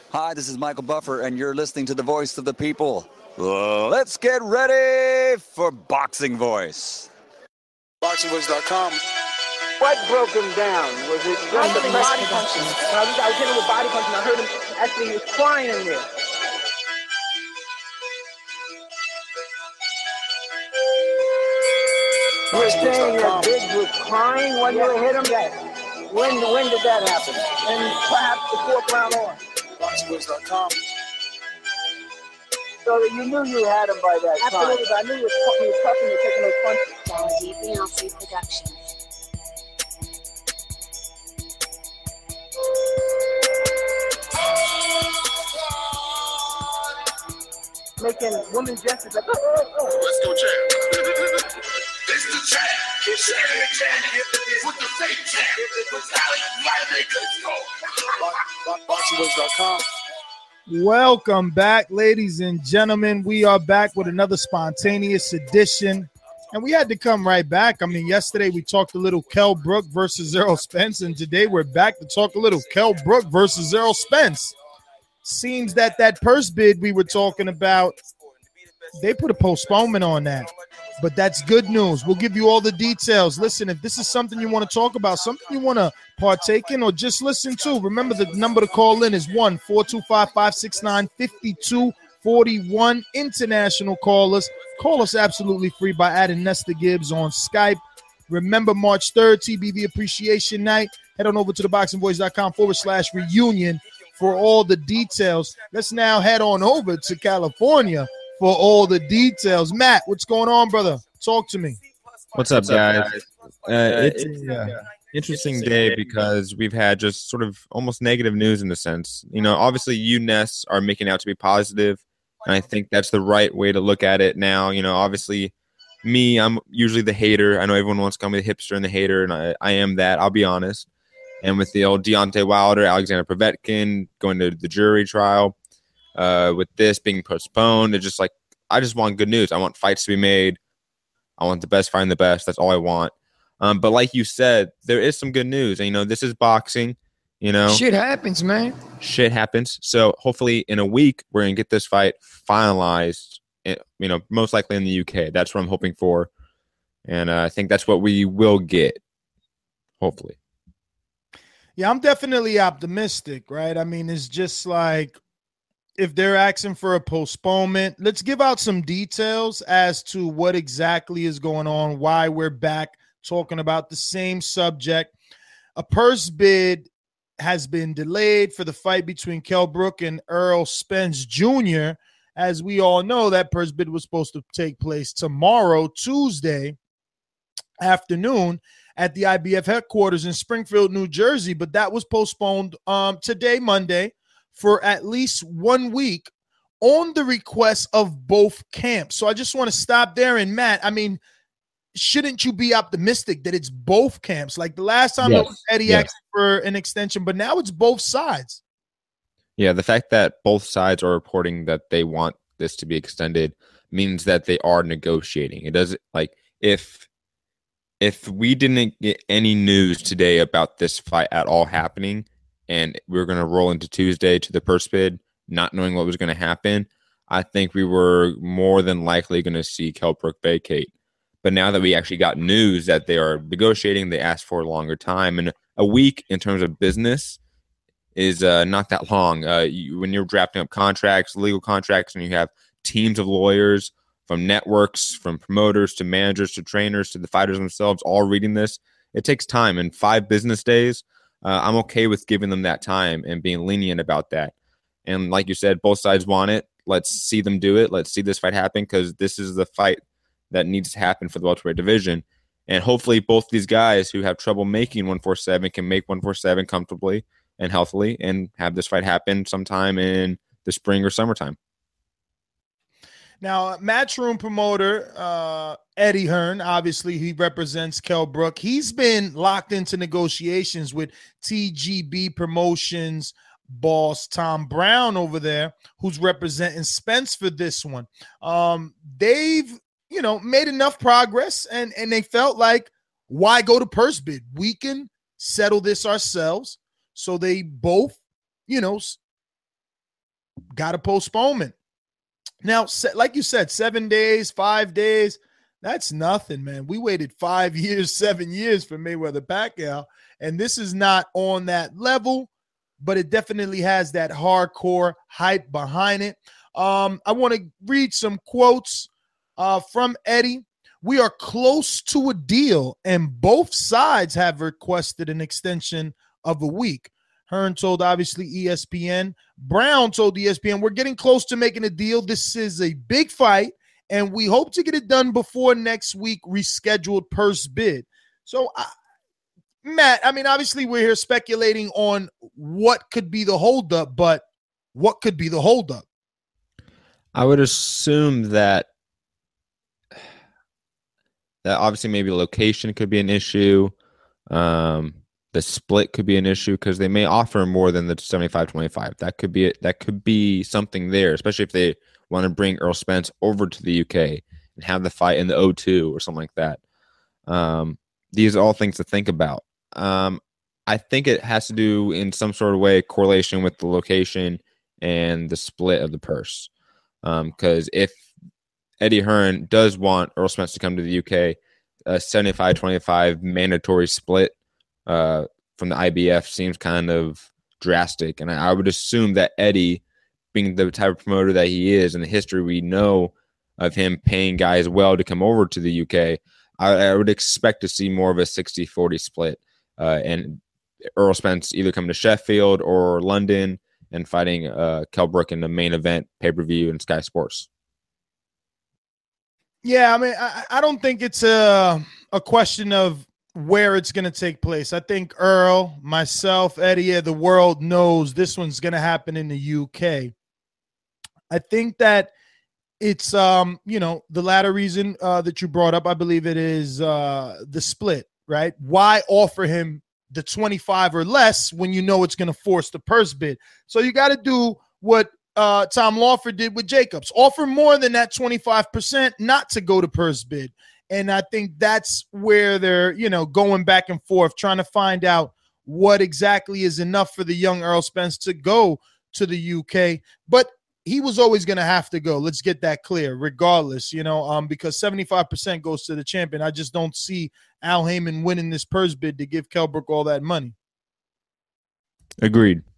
Hi, this is Michael Buffer, and you're listening to the voice of the people. Let's get ready for Boxing Voice. BoxingVoice.com. What broke him down? Was it just the body punching? I was hitting him with body punching. I heard him actually, he was crying in there. You were saying that Biggs was crying when you hit him? Yes. When did that happen? And perhaps the fourth round on. BoxingVoice.com. So that you knew you had him by that time. Absolutely, but I knew he was touching and taking those punches. Quality Beyonce Productions. Making women gestures like, Let's go, champ. It's the champ. It's the champ. With the fake champ. With BoxingVoice.com. Welcome back, ladies and gentlemen. We are back with another spontaneous edition, and we had to come right back. I mean, yesterday we talked a little Kell Brook versus Errol Spence, and today we're back to talk a little Kell Brook versus Errol Spence. Seems that purse bid we were talking about, they put a postponement on that, but that's good news. We'll give you all the details. Listen, if this is something you want to talk about, something you want to partake in or just listen to, remember the number to call in is 1-425-569-5241. International callers, call us absolutely free by adding Nesta Gibbs on Skype. Remember March 3rd, TBV Appreciation Night. Head on over to theboxingvoice.com/reunion for all the details. Let's now head on over to California for all the details. Matt, what's going on, brother? Talk to me. What's up, guys? It's an interesting day because we've had just sort of almost negative news in a sense. You know, obviously you, Ness, are making out to be positive, and I think that's the right way to look at it now. You know, obviously me, I'm usually the hater. I know everyone wants to call me the hipster and the hater, and I am that, I'll be honest. And with the old Deontay Wilder, Alexander Povetkin going to the jury trial, with this being postponed, it's just like, I just want good news. I want fights to be made. I want the best fighting the best. That's all I want. But like you said, there is some good news. And, you know, this is boxing. You know, shit happens, man. Shit happens. So hopefully in a week, we're going to get this fight finalized, you know, most likely in the UK. That's what I'm hoping for. And I think that's what we will get, hopefully. Yeah, I'm definitely optimistic, right? I mean, it's just like if they're asking for a postponement, let's give out some details as to what exactly is going on, why we're back talking about the same subject. A purse bid has been delayed for the fight between Kell Brook and Errol Spence Jr. As we all know, that purse bid was supposed to take place tomorrow, Tuesday afternoon, at the IBF headquarters in Springfield, New Jersey, but that was postponed today, Monday, for at least 1 week on the request of both camps. So I just want to stop there. And Matt, I mean, shouldn't you be optimistic that it's both camps? Like the last time it was Eddie asked for an extension, but now it's both sides. Yeah, the fact that both sides are reporting that they want this to be extended means that they are negotiating. It doesn't, like, if we didn't get any news today about this fight at all happening, and we were going to roll into Tuesday to the purse bid, not knowing what was going to happen, I think we were more than likely going to see Kell Brook vacate. But now that we actually got news that they are negotiating, they asked for a longer time. And a week in terms of business is not that long. When you're drafting up contracts, legal contracts, and you have teams of lawyers from networks, from promoters to managers to trainers to the fighters themselves, all reading this, it takes time. And 5 business days, I'm okay with giving them that time and being lenient about that. And like you said, both sides want it. Let's see them do it. Let's see this fight happen, because this is the fight that needs to happen for the welterweight division. And hopefully both these guys who have trouble making 147 can make 147 comfortably and healthily and have this fight happen sometime in the spring or summertime. Now, Matchroom promoter Eddie Hearn, obviously he represents Kell Brook. He's been locked into negotiations with TGB Promotions boss Tom Brown over there, who's representing Spence for this one. They've, you know, made enough progress, and they felt like, why go to purse bid? We can settle this ourselves. So they both, you know, got a postponement. Now, like you said, 7 days, 5 days, that's nothing, man. We waited 5 years, 7 years for Mayweather Pacquiao, and this is not on that level, but it definitely has that hardcore hype behind it. I want to read some quotes from Eddie. We are close to a deal, and both sides have requested an extension of a week. Hearn told, obviously, ESPN. Brown told ESPN, we're getting close to making a deal. This is a big fight, and we hope to get it done before next week rescheduled purse bid. So, Matt, I mean, obviously, we're here speculating on what could be the holdup, but what could be the holdup? I would assume that obviously maybe location could be an issue. The split could be an issue because they may offer more than the 75-25. That could be something there, especially if they want to bring Errol Spence over to the UK and have the fight in the O2 or something like that. These are all things to think about. I think it has to do in some sort of way correlation with the location and the split of the purse. Because if Eddie Hearn does want Errol Spence to come to the UK, a 75-25 mandatory split from the IBF seems kind of drastic. And I would assume that Eddie, being the type of promoter that he is and the history we know of him paying guys well to come over to the UK, I would expect to see more of a 60-40 split. And Errol Spence either coming to Sheffield or London and fighting Kell Brook in the main event, pay-per-view, and Sky Sports. Yeah, I mean, I don't think it's a question of where it's going to take place. I think Earl, myself, Eddie, the world knows this one's going to happen in the UK. I think that it's, the latter reason that you brought up. I believe it is the split, right? Why offer him the 25 or less when you know it's going to force the purse bid? So you got to do what Tom Lawford did with Jacobs. Offer more than that 25% not to go to purse bid. And I think that's where they're, going back and forth, trying to find out what exactly is enough for the young Errol Spence to go to the UK. But he was always going to have to go. Let's get that clear, regardless, because 75% goes to the champion. I just don't see Al Heyman winning this purse bid to give Kell Brook all that money. Agreed.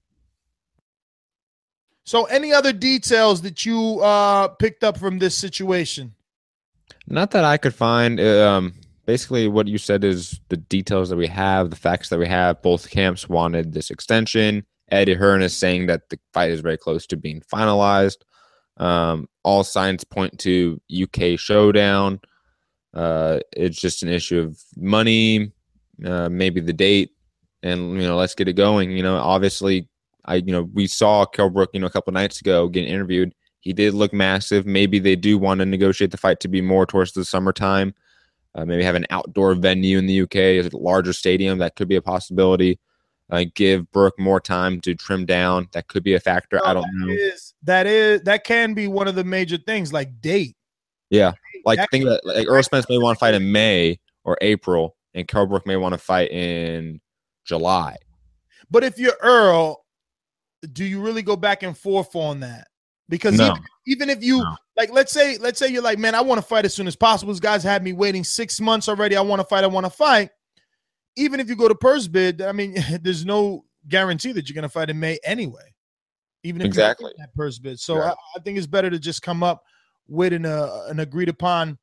So any other details that you picked up from this situation? Not that I could find. Basically, what you said is the details that we have, the facts that we have. Both camps wanted this extension. Eddie Hearn is saying that the fight is very close to being finalized. All signs point to UK showdown. It's just an issue of money, maybe the date, and let's get it going. Obviously, we saw Kell Brook, a couple nights ago getting interviewed. He did look massive. Maybe they do want to negotiate the fight to be more towards the summertime. Maybe have an outdoor venue in the UK, a larger stadium. That could be a possibility. Give Brook more time to trim down. That could be a factor. I don't know. That can be one of the major things, like date. Yeah, think that Errol Spence may want to fight in May or April, and Kell Brook may want to fight in July. But if you're Earl, do you really go back and forth on that? Because no. even if you let's say you're like, man, I want to fight as soon as possible. These guys had me waiting 6 months already. I want to fight. Even if you go to purse bid, I mean, there's no guarantee that you're going to fight in May anyway. Even if exactly you that purse bid. So yeah. I think it's better to just come up with an agreed upon,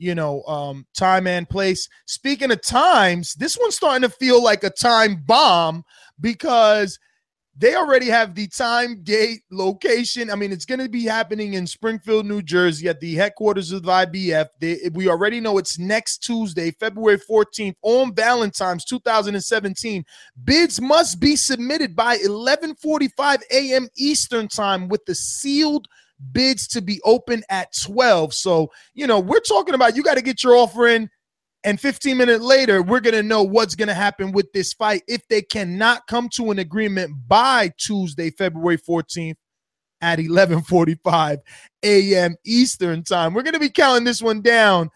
time and place. Speaking of times, this one's starting to feel like a time bomb because they already have the time, date, location. I mean, it's going to be happening in Springfield, New Jersey at the headquarters of the IBF. We already know it's next Tuesday, February 14th, on Valentine's 2017. Bids must be submitted by 11:45 a.m. Eastern time with the sealed bids to be open at 12. So, we're talking about you got to get your offer in. And 15 minutes later, we're going to know what's going to happen with this fight. If they cannot come to an agreement by Tuesday, February 14th at 11:45 a.m. Eastern time, we're going to be counting this one down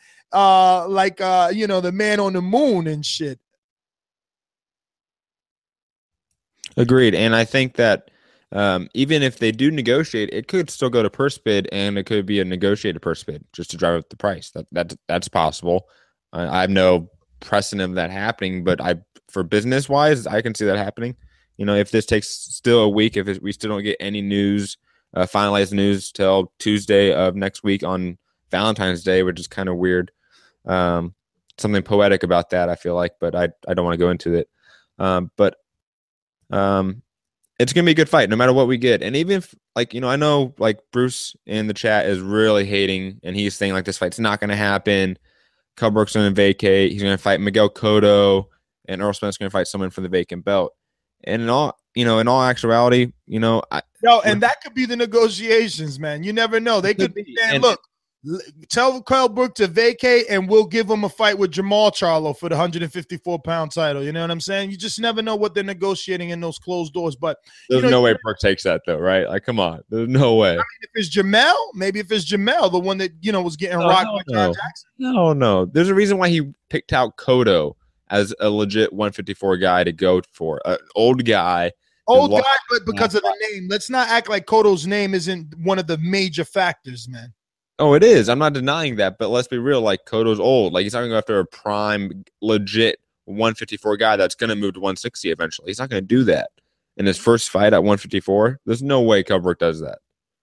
the man on the moon and shit. Agreed. And I think that Even if they do negotiate, it could still go to purse bid, and it could be a negotiated purse bid just to drive up the price. That's possible. I have no precedent of that happening, but for business wise, I can see that happening. If this takes still a week, if we still don't get any news, finalized news till Tuesday of next week on Valentine's Day, which is kind of weird. Something poetic about that, I feel like, but I don't want to go into it. But it's going to be a good fight no matter what we get. And even if, I know Bruce in the chat is really hating, and he's saying this fight's not going to happen. Kell Brook's going to vacate. He's going to fight Miguel Cotto, and Errol Spence going to fight someone for the vacant belt. And in all actuality, and that could be the negotiations, man. You never know. They could be saying, look, tell Kell Brook to vacate, and we'll give him a fight with Jamal Charlo for the 154-pound title. You know what I'm saying? You just never know what they're negotiating in those closed doors. But there's no way Brook takes that, though, right? Come on. There's no way. If it's Jamel, the one that, was getting rocked by John Jackson. No. There's a reason why he picked out Cotto as a legit 154 guy to go for. An old guy. But because of the name. Let's not act like Cotto's name isn't one of the major factors, man. Oh, it is. I'm not denying that, but let's be real. Cotto's old. He's not going to go after a prime, legit 154 guy that's going to move to 160 eventually. He's not going to do that in his first fight at 154. There's no way Kell Brook does that.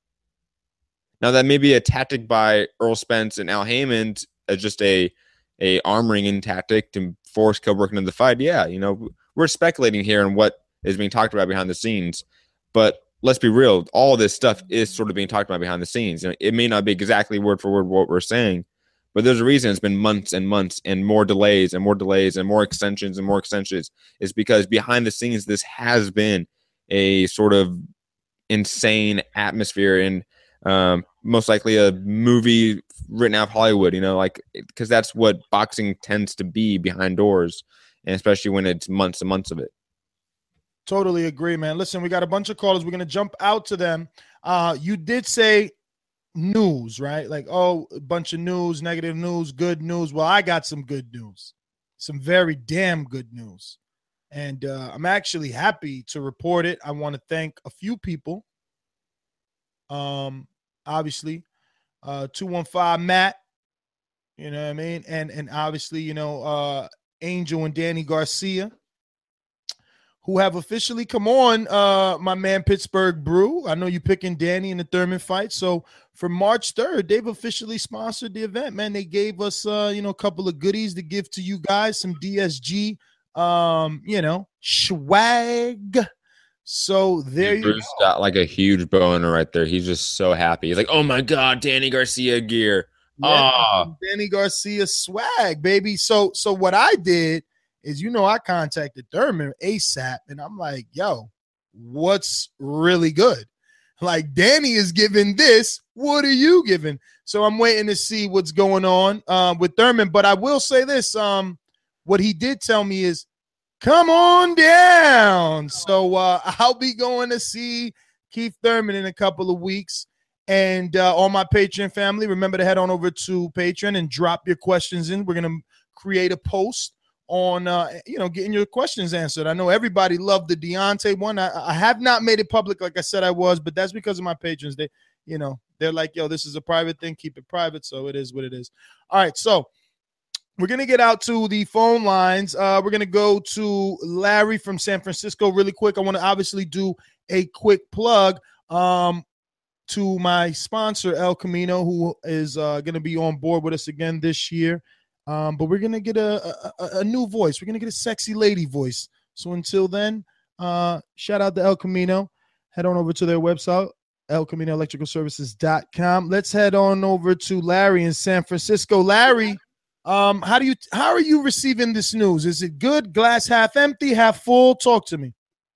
Now, that may be a tactic by Errol Spence and Al Haymon as just a arm-wringing tactic to force Kell Brook into the fight. Yeah, we're speculating here on what is being talked about behind the scenes, but let's be real. All this stuff is sort of being talked about behind the scenes. It may not be exactly word for word what we're saying, but there's a reason it's been months and months and more delays and more delays and more extensions and more extensions. It's because behind the scenes, this has been a sort of insane atmosphere and most likely a movie written out of Hollywood, because that's what boxing tends to be behind doors, and especially when it's months and months of it. Totally agree, man. Listen, we got a bunch of callers. We're going to jump out to them. You did say news, right? A bunch of news, negative news, good news. Well, I got some good news, some very damn good news. And I'm actually happy to report it. I want to thank a few people. Obviously, 215 Matt, you know what I mean? And obviously, Angel and Danny Garcia, who have officially come on, my man Pittsburgh Brew. I know you're picking Danny in the Thurman fight. So for March 3rd, they've officially sponsored the event, man. They gave us, a couple of goodies to give to you guys, some DSG, swag. So there you Bruce go. Got a huge boner right there. He's just so happy. He's like, oh my God, Danny Garcia gear. Yeah, Danny Garcia swag, baby. So what I did is, I contacted Thurman ASAP, and I'm like, yo, what's really good? Danny is giving this. What are you giving? So I'm waiting to see what's going on with Thurman. But I will say this. What he did tell me is, come on down. So I'll be going to see Keith Thurman in a couple of weeks. And all my Patreon family, remember to head on over to Patreon and drop your questions in. We're going to create a post on getting your questions answered. I know everybody loved the Deontay one. I have not made it public like I said I was, but that's because of my patrons. They're like, yo, this is a private thing, keep it private. So it is what it is. All right, so we're gonna get out to the phone lines. We're gonna go to Larry from San Francisco really quick. I want to obviously do a quick plug to my sponsor El Camino, who is gonna be on board with us again this year. But we're going to get a new voice. We're going to get a sexy lady voice. So until then, shout out to El Camino. Head on over to their website, elcaminoelectricalservices.com. Let's head on over to Larry in San Francisco. Larry, how are you receiving this news? Is it good? Glass half empty, half full? Talk to me.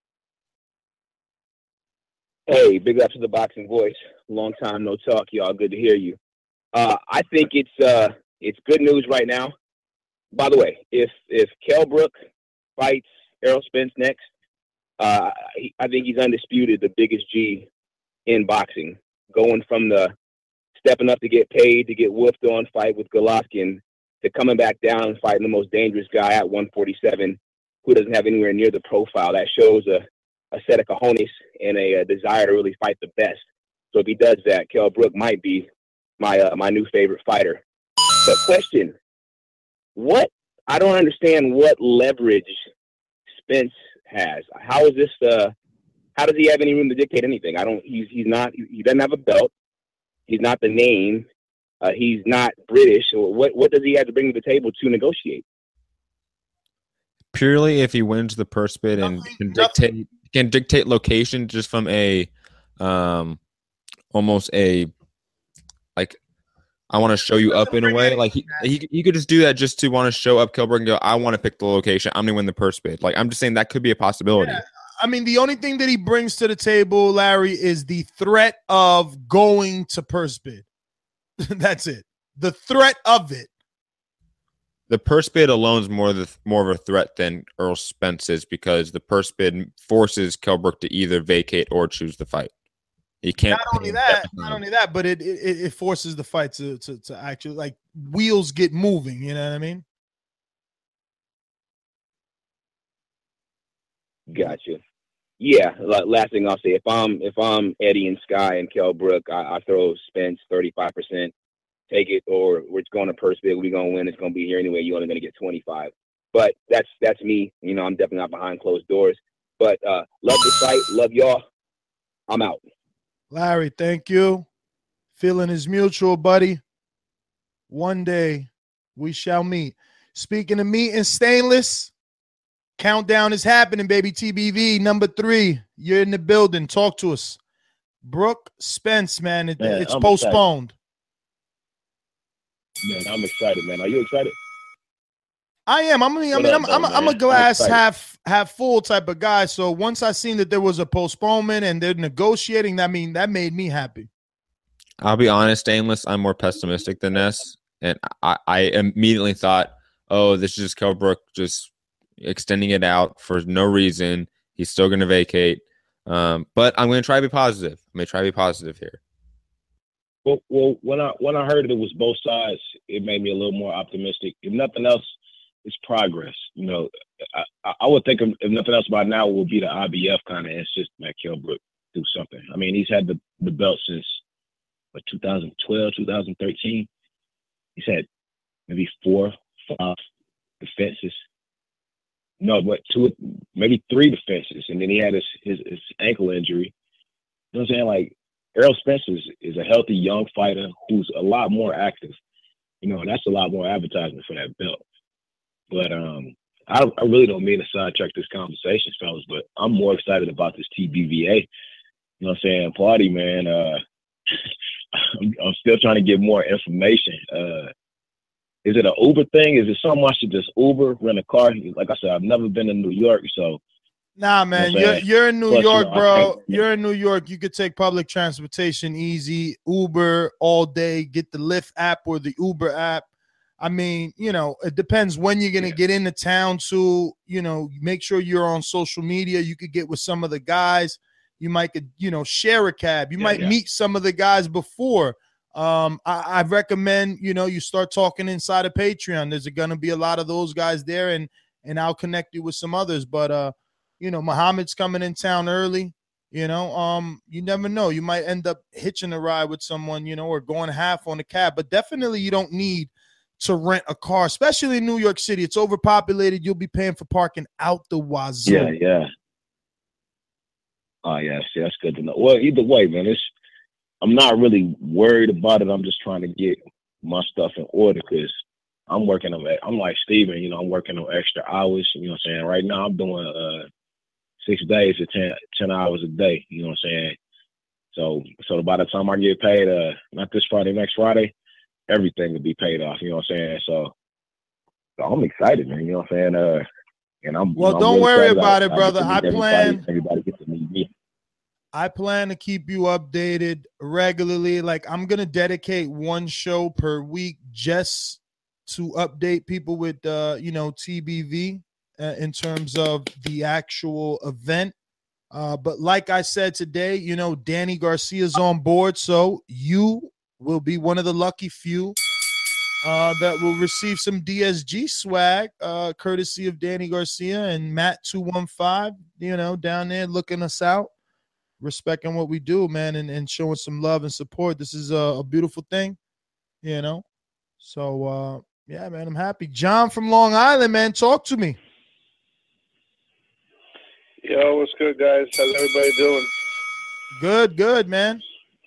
Hey, big up to the Boxing Voice. Long time no talk, y'all. Good to hear you. I think it's good news right now. By the way, if Kell Brook fights Errol Spence next, I think he's undisputed the biggest G in boxing. Going from the stepping up to get paid, to get whooped on, fight with Golovkin, to coming back down and fighting the most dangerous guy at 147 who doesn't have anywhere near the profile. That shows set of cojones and a desire to really fight the best. So if he does that, Kell Brook might be my new favorite fighter. But question, I don't understand what leverage Spence has. How is this? How does he have any room to dictate anything? He doesn't have a belt. He's not the name. He's not British. What does he have to bring to the table to negotiate? Purely if he wins the purse bid and can dictate location just from a almost a like I want to show you up in a way. Like he could just do that just to want to show up Kell Brook and go, I want to pick the location. I'm gonna win the purse bid. Like I'm just saying that could be a possibility. Yeah. I mean, the only thing that he brings to the table, Larry, is the threat of going to purse bid. That's it. The threat of it. The purse bid alone is more of a threat than Earl Spence is, because the purse bid forces Kell Brook to either vacate or choose the fight. He can't. Not only that, but it forces the fight to actually, like, wheels get moving. You know what I mean? Gotcha. Yeah. Last thing I'll say, if I'm Eddie and Sky and Kell Brook, I throw Spence 35%. Take it, or we're going to purse bid. We're going to win. It's going to be here anyway. You're only going to get 25. But that's me. You know, I'm definitely not behind closed doors. But love the fight. Love y'all. I'm out. Larry, thank you. Feeling is mutual, buddy. One day we shall meet. Speaking of meat and stainless, countdown is happening, baby. TBV number 3. You're in the building. Talk to us. Brook Spence, man. It's postponed. Man, I'm excited, man. Are you excited? I am. I'm a glass half full type of guy. So once I seen that there was a postponement and they're negotiating, that made me happy. I'll be honest, Stainless, I'm more pessimistic than this. And I immediately thought, oh, this is just Kell Brook just extending it out for no reason. He's still going to vacate. But I'm going to try to be positive. I'm going to try to be positive here. Well, when I heard it was both sides, it made me a little more optimistic. If nothing else, it's progress. You know, I would think if nothing else by now will be the IBF kind of insist that Kell Brook do something. I mean, he's had the belt since 2012, 2013. He's had maybe 4, 5 defenses. No, but 2, maybe 3 defenses, and then he had his ankle injury. You know what I'm saying? Like, Errol Spence is a healthy young fighter who's a lot more active. You know, that's a lot more advertisement for that belt. But I really don't mean to sidetrack this conversation, fellas, but I'm more excited about this TBVA. You know what I'm saying? Party, man. I'm still trying to get more information. Is it an Uber thing? Is it something I should just Uber, rent a car? Like I said, I've never been to New York, so. Nah, man, you're in New York, bro. You're in New York. You could take public transportation easy, Uber all day, get the Lyft app or the Uber app. I mean, you know, it depends when you're going to get into town to, you know, make sure you're on social media. You could get with some of the guys. You might, you know, share a cab. You might meet some of the guys before. I recommend, you know, you start talking inside of Patreon. There's going to be a lot of those guys there, and I'll connect you with some others. But, you know, Muhammad's coming in town early. You know, you never know. You might end up hitching a ride with someone, you know, or going half on the cab. But definitely you don't need to rent a car, especially in New York City. It's overpopulated. You'll be paying for parking out the wazoo. Yeah. Oh, yeah, that's good to know. Well, either way, man, I'm not really worried about it. I'm just trying to get my stuff in order because I'm like Steven, you know, I'm working on extra hours. You know what I'm saying? Right now I'm doing 6 days to 10 hours a day. You know what I'm saying? So by the time I get paid, not this Friday, next Friday, everything will be paid off. You know what I'm saying? So I'm excited, man. You know what I'm saying? And I'm don't really worry excited. about it, brother. Everybody gets to meet me. I plan to keep you updated regularly. Like, I'm going to dedicate one show per week just to update people with, you know, TBV in terms of the actual event. But like I said today, you know, Danny Garcia's on board. So you will be one of the lucky few that will receive some DSG swag, courtesy of Danny Garcia and Matt 215. Down there looking us out, respecting what we do, man, and showing some love and support. This is a beautiful thing, So yeah, man, I'm happy. John from Long Island, man, talk to me. Yo, what's good, guys? How's everybody doing? Good, man.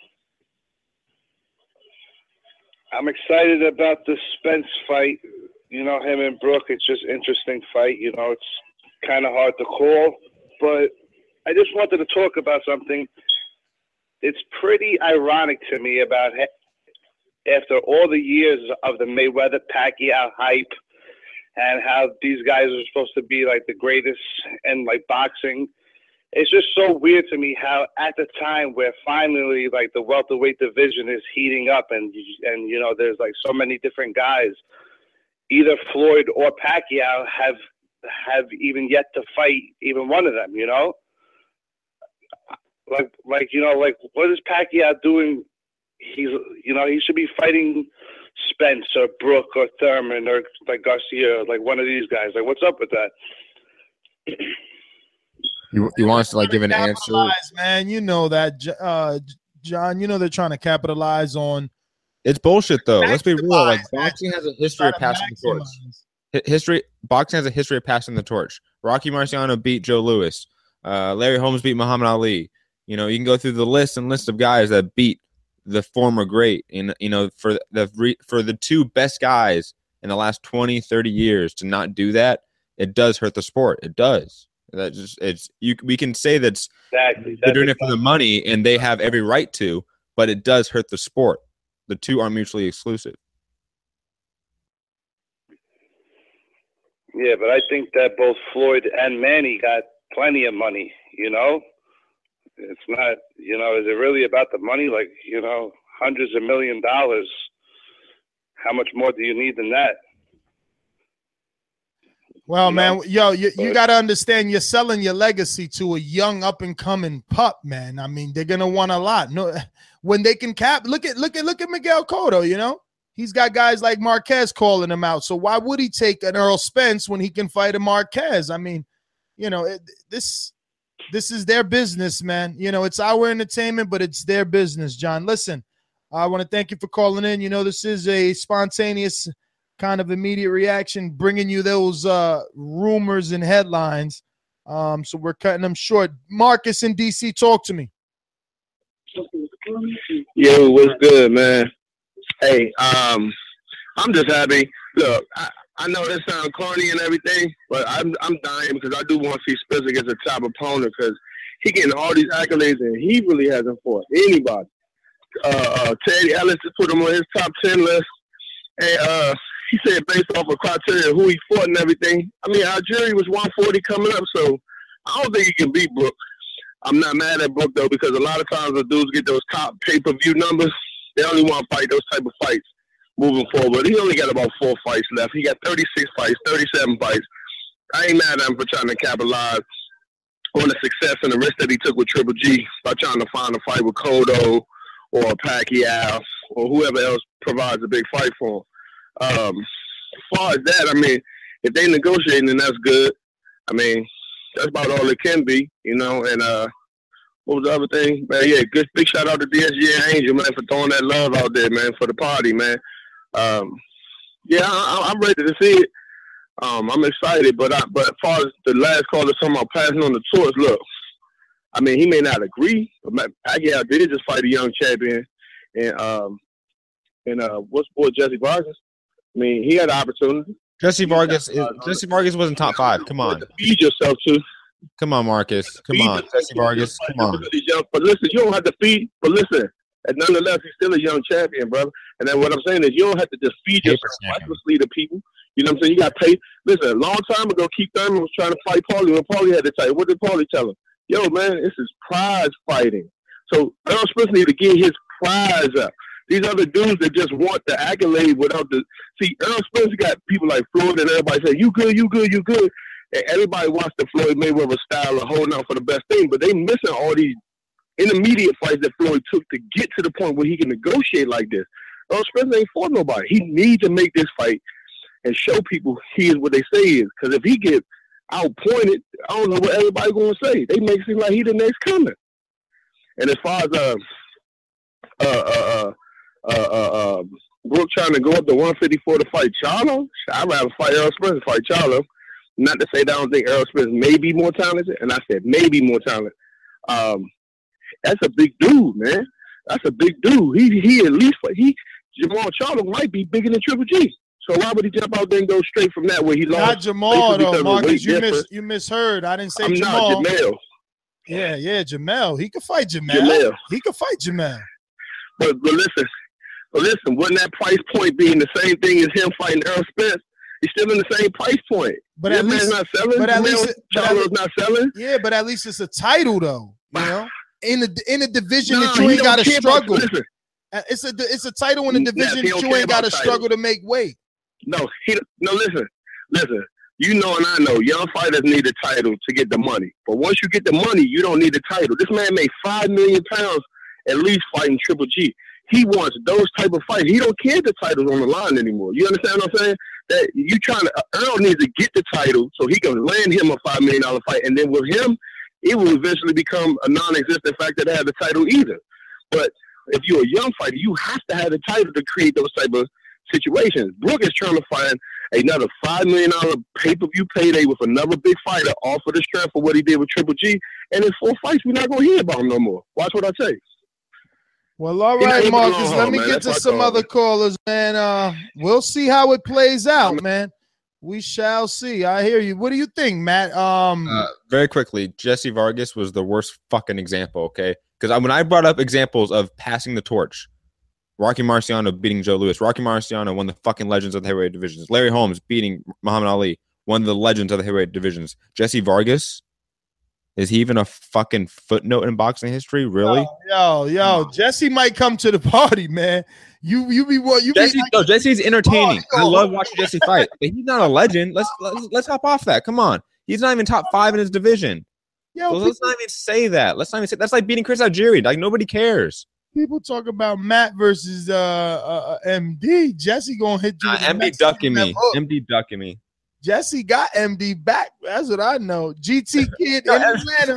I'm excited about the Spence fight. Him and Brooke, it's just interesting fight. It's kind of hard to call, but I just wanted to talk about something. It's pretty ironic to me about after all the years of the Mayweather-Pacquiao hype and how these guys are supposed to be like the greatest in like boxing. It's just so weird to me how at the time where finally like the welterweight division is heating up and there's like so many different guys, either Floyd or Pacquiao have even yet to fight even one of them, Like what is Pacquiao doing? He should be fighting Spence or Brooke or Thurman or like Garcia, or like one of these guys. Like, what's up with that? You want us to like give an answer, man? That, John. They're trying to capitalize on. It's bullshit, though. Let's be real. Like boxing has a history of passing the torch. Boxing has a history of passing the torch. Rocky Marciano beat Joe Louis. Larry Holmes beat Muhammad Ali. You can go through the list of guys that beat the former great. And for the two best guys in the last 20, 30 years to not do that, it does hurt the sport. It does. We can say that they're doing it for the money and they have every right to, but it does hurt the sport. The two are mutually exclusive. Yeah, but I think that both Floyd and Manny got plenty of money, It's not, is it really about the money? Like, hundreds of $1 million. How much more do you need than that? Well, man, you got to understand you're selling your legacy to a young up-and-coming pup, man. I mean, they're going to want a lot. No, when they can look at Miguel Cotto, He's got guys like Marquez calling him out. So why would he take an Earl Spence when he can fight a Marquez? I mean, this is their business, man. It's our entertainment, but it's their business, John. Listen, I want to thank you for calling in. This is a spontaneous kind of immediate reaction, bringing you those rumors and headlines. So we're cutting them short. Marcus in DC, talk to me. Yo, what's good, man? Hey, I'm just happy. Look, I know this sounds corny and everything, but I'm dying because I do want to see Spence against a top opponent because he getting all these accolades and he really hasn't fought anybody. Teddy Ellis just put him on his top 10 list, and he said based off of criteria who he fought and everything. I mean, our jury was 140 coming up, so I don't think he can beat Brooke. I'm not mad at Brooke though because a lot of times the dudes get those top pay-per-view numbers. They only want to fight those type of fights moving forward. He only got about 4 fights left. He got 36 fights, 37 fights. I ain't mad at him for trying to capitalize on the success and the risk that he took with Triple G by trying to find a fight with Cotto or Pacquiao or whoever else provides a big fight for him. As far as that, I mean, if they negotiating, then that's good. I mean, that's about all it can be, and what was the other thing? Man, yeah, good big shout out to DSG and Angel, man, for throwing that love out there, man, for the party, man. Yeah, I'm ready to see it. I'm excited, but as far as the last caller talking about passing on the torch, look, I mean, he may not agree, but Pacquiao did just fight a young champion, and what's boy Jesse Vargas? I mean, he had an opportunity. Jesse Vargas wasn't top 5. Come on, feed yourself too. Come on, Marcus. Come on, Jesse Vargas. Come on. But listen, you don't have to feed. But listen, and nonetheless, he's still a young champion, brother. And then what I'm saying is, you don't have to just feed yourself recklessly to people. You know what I'm saying? You got to pay. Listen, a long time ago, Keith Thurman was trying to fight Paulie when Paulie had to tell you. What did Paulie tell him? Yo, man, this is prize fighting. So Earl Spence need to get his prize up. These other dudes that just want the accolade without the – see, Earl Spence got people like Floyd and everybody say, you good, you good, you good. And everybody wants the Floyd Mayweather style of holding out for the best thing, but they missing all these intermediate fights that Floyd took to get to the point where he can negotiate like this. Earl Spence ain't for nobody. He needs to make this fight and show people he is what they say he is. Because if he get outpointed, I don't know what everybody's going to say. They make it seem like he the next coming. And as far as Brooke trying to go up to 154 to fight Charlo, I'd rather fight Earl Spence than fight Charlo. Not to say that I don't think Earl Spence may be more talented, and I said maybe more talented. That's a big dude, man. That's a big dude. He at least Jamal Charlo might be bigger than Triple G. So why would he jump out there and go straight from that where he lost? Not Jamal though, Marcus. You misheard. I didn't say I'm Jamal. not Jamel. Yeah, Jamel. He could fight Jamel. He could fight Jamel. But listen, wouldn't that price point being the same thing as him fighting Earl Spence? He's still in the same price point. But at least not selling. But at least Charlo's not selling. Yeah, but at least it's a title though. You know, in a division that you ain't got to struggle. It's a title in a division that you ain't got to struggle to make weight. No, listen. You know and I know young fighters need a title to get the money. But once you get the money, you don't need the title. This man made £5 million at least fighting Triple G. He wants those type of fights. He don't care if the title's on the line anymore. You understand what I'm saying? That you trying to Earl needs to get the title so he can land him a $5 million fight, and then with him, it will eventually become a non-existent fact that they have the title either. But if you're a young fighter, you have to have the title to create those type of situations. Brooke is trying to find another $5 million pay-per-view payday with another big fighter, all for the strength of what he did with Triple G. And in 4 fights, we're not going to hear about him no more. Watch what I say. Well, all right, Marcus. Let me get to some other callers, man. We'll see how it plays out, man. We shall see. I hear you. What do you think, Matt? Very quickly, Jesse Vargas was the worst fucking example, okay? Because when I brought up examples of passing the torch, Rocky Marciano beating Joe Louis. Rocky Marciano, one of the fucking legends of the heavyweight divisions. Larry Holmes beating Muhammad Ali, one of the legends of the heavyweight divisions. Jesse Vargas, is he even a fucking footnote in boxing history? Really? Yo, Jesse might come to the party, man. Jesse's entertaining. I love watching Jesse fight, but he's not a legend. Let's hop off that. Come on, he's not even top 5 in his division. Let's not even say that. Let's not even say that's like beating Chris Algieri. Like nobody cares. People talk about Matt versus MD. Jesse gonna hit you. MD ducking me. MD ducking me. Jesse got MD back. That's what I know. GT Kid in Atlanta.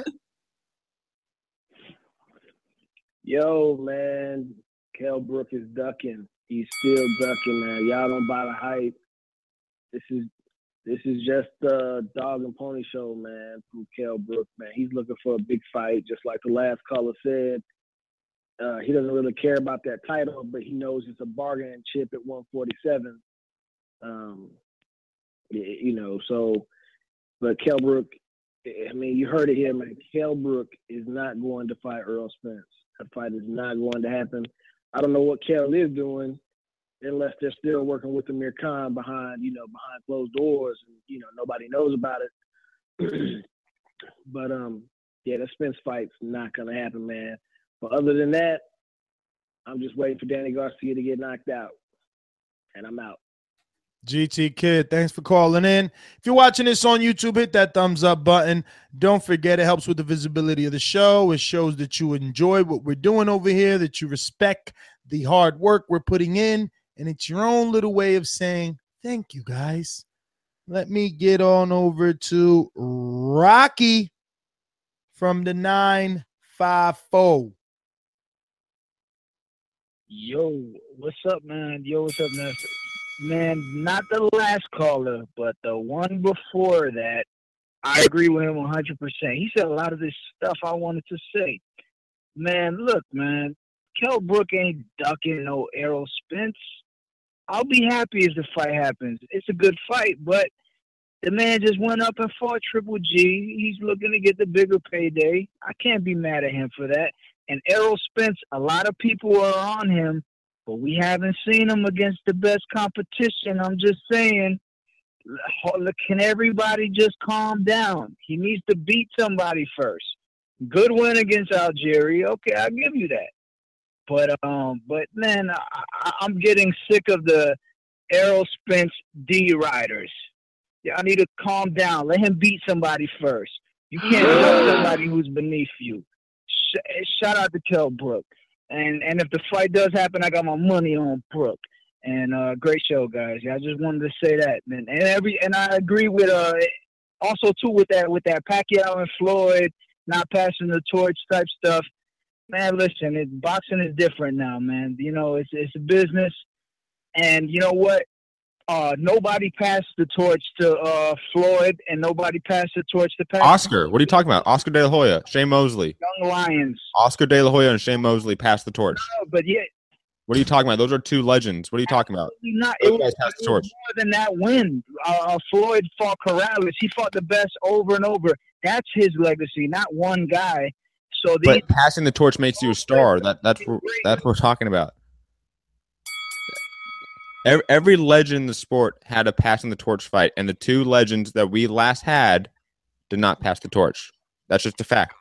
Yo, man. Kell Brook is ducking. He's still ducking, man. Y'all don't buy the hype. This is just a dog and pony show, man, from Kell Brook, man. He's looking for a big fight, just like the last caller said. He doesn't really care about that title, but he knows it's a bargaining chip at 147. But Kell Brook, I mean, you heard it here, man. Kell Brook is not going to fight Earl Spence. That fight is not going to happen. I don't know what Kell is doing unless they're still working with Amir Khan behind closed doors and, nobody knows about it. But, the Spence fight's not going to happen, man. But other than that, I'm just waiting for Danny Garcia to get knocked out. And I'm out. GT Kid, thanks for calling in. If you're watching this on YouTube, hit that thumbs up button. Don't forget, it helps with the visibility of the show. It shows that you enjoy what we're doing over here, that you respect the hard work we're putting in, and it's your own little way of saying thank you, guys. Let me get on over to Rocky from the 954. Yo, what's up, man? Man, not the last caller, but the one before that, I agree with him 100%. He said a lot of this stuff I wanted to say. Man, look, man, Kell Brook ain't ducking no Errol Spence. I'll be happy if the fight happens. It's a good fight, but the man just went up and fought Triple G. He's looking to get the bigger payday. I can't be mad at him for that. And Errol Spence, a lot of people are on him, but we haven't seen him against the best competition. I'm just saying, can everybody just calm down? He needs to beat somebody first. Good win against Algieri. Okay, I'll give you that. But man, I'm getting sick of the Errol Spence D riders. Y'all need to calm down. Let him beat somebody first. You can't fight somebody who's beneath you. Shout out to Kell Brook. And if the fight does happen, I got my money on Brooke. And great show, guys. Yeah, I just wanted to say that. And I agree with also too with that Pacquiao and Floyd not passing the torch type stuff. Man, listen, boxing is different now, man. You know, it's a business, and you know what? Nobody passed the torch to Floyd, and nobody passed the torch to Pacquiao. Oscar, what are you talking about? Oscar De La Hoya, Shane Mosley. Young Lions. Oscar De La Hoya and Shane Mosley passed the torch. No, but yeah. What are you talking about? Those are two legends. What are you talking about? It was more than that win. Floyd fought Corrales. He fought the best over and over. That's his legacy, not one guy. So but passing the torch makes you a star. That's what we're talking about. Every legend in the sport had a passing the torch fight, and the two legends that we last had did not pass the torch. That's just a fact.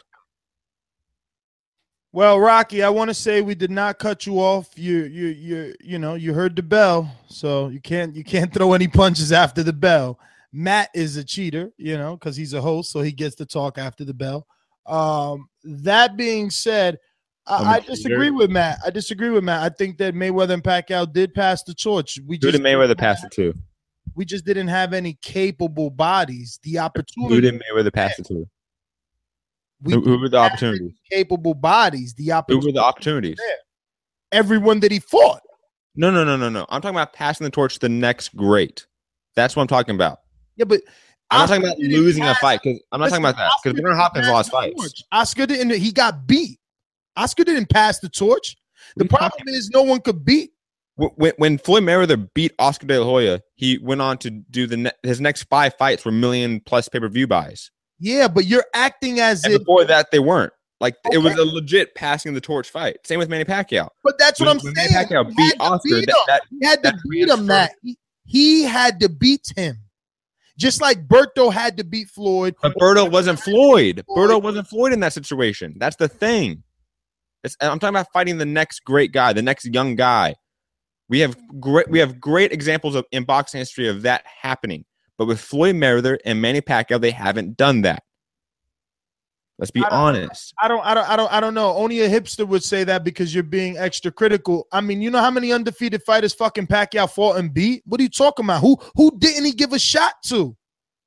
Well, Rocky, I want to say we did not cut you off. You heard the bell, so you can't throw any punches after the bell. Matt is a cheater, because he's a host, so he gets to talk after the bell. That being said, I disagree with Matt. I think that Mayweather and Pacquiao did pass the torch. Who did Mayweather pass it to? We just didn't have any capable bodies. The opportunity. Who did Mayweather pass it to? Who were the opportunities? Capable bodies. Who were the opportunities? Everyone that he fought. No. I'm talking about passing the torch to the next great. That's what I'm talking about. Yeah, but I'm not talking about losing a fight. Because I'm not talking about that. Because Bernard Hopkins lost fights. Oscar didn't. He got beat. Oscar didn't pass the torch. The problem is no one could beat. When Floyd Mayweather beat Oscar De La Hoya, he went on to do his next 5 fights were $1 million+ pay-per-view buys. Yeah, but you're acting as if before that they weren't. Like it was a legit passing the torch fight. Same with Manny Pacquiao. But that's what I'm saying. Manny Pacquiao beat Oscar. He had to beat him, Matt. He had to beat him. Just like Berto had to beat Floyd. But Berto wasn't Floyd. Berto wasn't Floyd in that situation. That's the thing. I'm talking about fighting the next great guy, the next young guy. We have great examples in boxing history of that happening. But with Floyd Mayweather and Manny Pacquiao, they haven't done that. Let's be honest. I don't know. Only a hipster would say that because you're being extra critical. I mean, you know how many undefeated fighters fucking Pacquiao fought and beat? What are you talking about? Who didn't he give a shot to?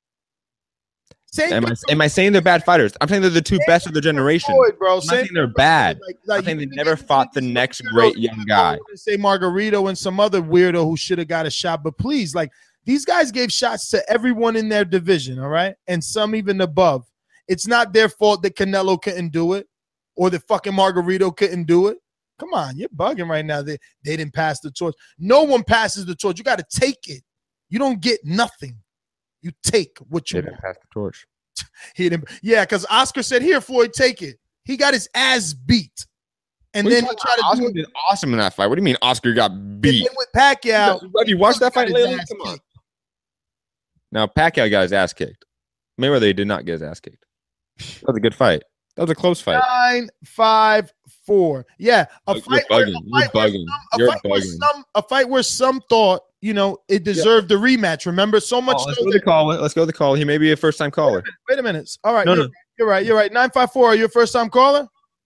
Am I saying they're bad fighters? I'm saying they're the two best of their generation. Floyd, bro. I'm not saying they're bad. I'm saying they never fought the next great young guy. Say Margarito and some other weirdo who should have got a shot. But please, these guys gave shots to everyone in their division, all right? And some even above. It's not their fault that Canelo couldn't do it or that fucking Margarito couldn't do it. Come on, you're bugging right now. They didn't pass the torch. No one passes the torch. You got to take it. You don't get nothing. You take what you want. Didn't pass the torch. He didn't. Yeah, because Oscar said, "Here, Floyd, take it." He got his ass beat, and then he tried to Oscar do it. did awesome in that fight. What do you mean Oscar got beat? With Pacquiao, have you watched that fight lately? Come on. Now Pacquiao got his ass kicked. Mayweather did not get his ass kicked. That was a good fight. That was a close fight. 9-5-4. Yeah, You're bugging. A fight where some thought, it deserved a rematch. Remember, so much. Let's go to the caller. He may be a first-time caller. Wait a minute. All right. No. You're right. 954. Are you a first-time caller?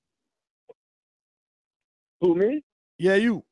Who, me? Yeah, you.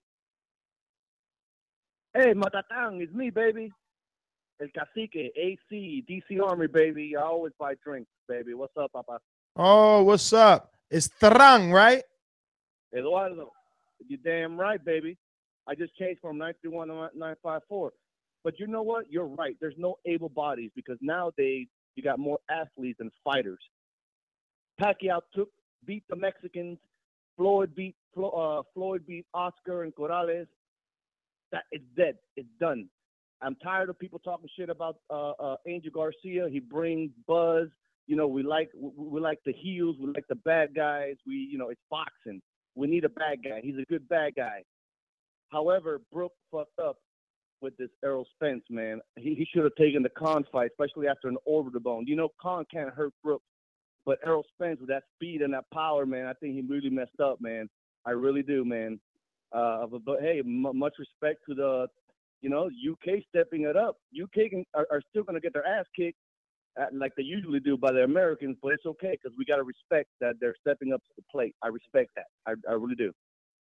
Hey, Matatang, it's me, baby. El Cacique, AC, DC Army, baby. I always buy drinks, baby. What's up, Papa? Oh, what's up? It's Terang, right? Eduardo, you're damn right, baby. I just changed from 931 to 954. But you know what? You're right. There's no able bodies because nowadays you got more athletes than fighters. Pacquiao beat the Mexicans. Floyd beat Oscar and Corrales. That it's dead. It's done. I'm tired of people talking shit about Angel Garcia. He brings buzz. We like the heels. We like the bad guys. It's boxing. We need a bad guy. He's a good bad guy. However, Brooke fucked up with this Errol Spence, man. He should have taken the Khan fight, especially after an over the bone. Khan can't hurt Brooke, but Errol Spence with that speed and that power, man, I think he really messed up, man. I really do, man. But hey, much respect to the UK stepping it up. UK are still going to get their ass kicked like they usually do by the Americans, but it's okay because we got to respect that they're stepping up to the plate. I respect that. I really do.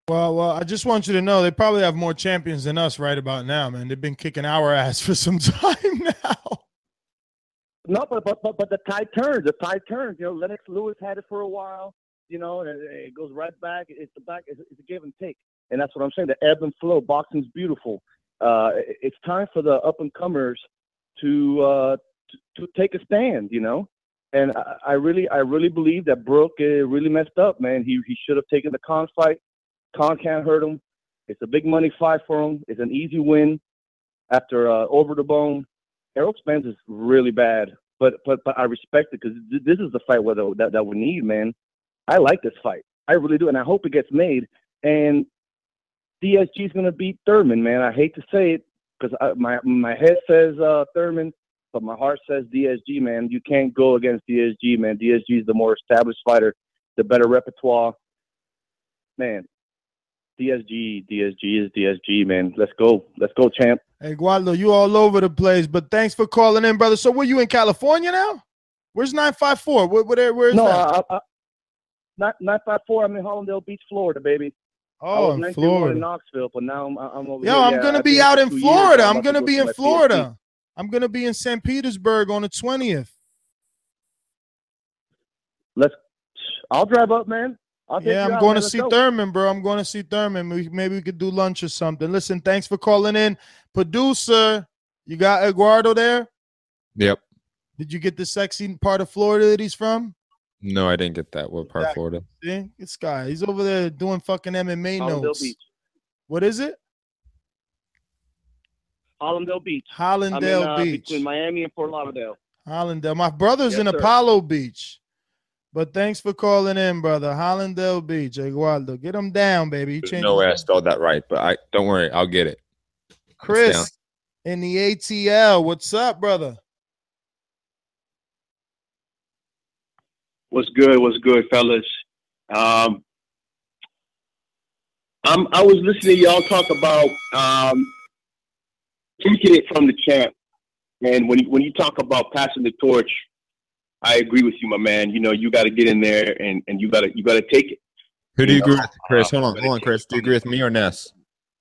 Well, I just want you to know they probably have more champions than us right about now, man. They've been kicking our ass for some time now. No, but the tide turns. The tide turns. You know, Lennox Lewis had it for a while. You know, and it goes right back. It's a give and take, and that's what I'm saying. The ebb and flow. Boxing's beautiful. It's time for the up and comers to take a stand. You know, and I really believe that Brooke really messed up, man. He should have taken the Khan fight. Khan can't hurt him. It's a big money fight for him. It's an easy win after over the bone. Errol Spence is really bad, but I respect it because this is the fight that we need, man. I like this fight. I really do, and I hope it gets made. And DSG is going to beat Thurman, man. I hate to say it because my head says Thurman, but my heart says DSG, man. You can't go against DSG, man. DSG is the more established fighter, the better repertoire. Man, DSG is DSG, man. Let's go, champ. Hey, Gualdo, you all over the place, but thanks for calling in, brother. So, were you in California now? Where's 954? Where's that? No, 954. I'm in Hollandale Beach, Florida, baby. Oh, in Florida. In Knoxville, but now I'm over here. I'm gonna be out in Florida. I'm gonna be in Florida. I'm gonna be in St. Petersburg on the 20th. I'll drive up, man. I'm going to see Thurman, bro. I'm going to see Thurman. Maybe we could do lunch or something. Listen, thanks for calling in. Producer, you got Eduardo there? Yep. Did you get the sexy part of Florida that he's from? No, I didn't get that. What part of Florida? See? This guy. He's over there doing fucking MMA notes. Beach. What is it? Hallandale Beach. Hallandale Beach. Between Miami and Fort Lauderdale. Hallandale. My brother's in Apollo Beach. But thanks for calling in, brother. Hallandale Beach, Eduardo. Get him down, baby. No way I spelled that right, but don't worry. I'll get it. Chris in the ATL. What's up, brother? What's good, fellas? I was listening to y'all talk about taking it from the champ. And when you talk about passing the torch, I agree with you, my man. You know, you got to get in there and you got to take it. Who do you agree with, Chris? Hold on, Chris. Do you agree with me or Ness?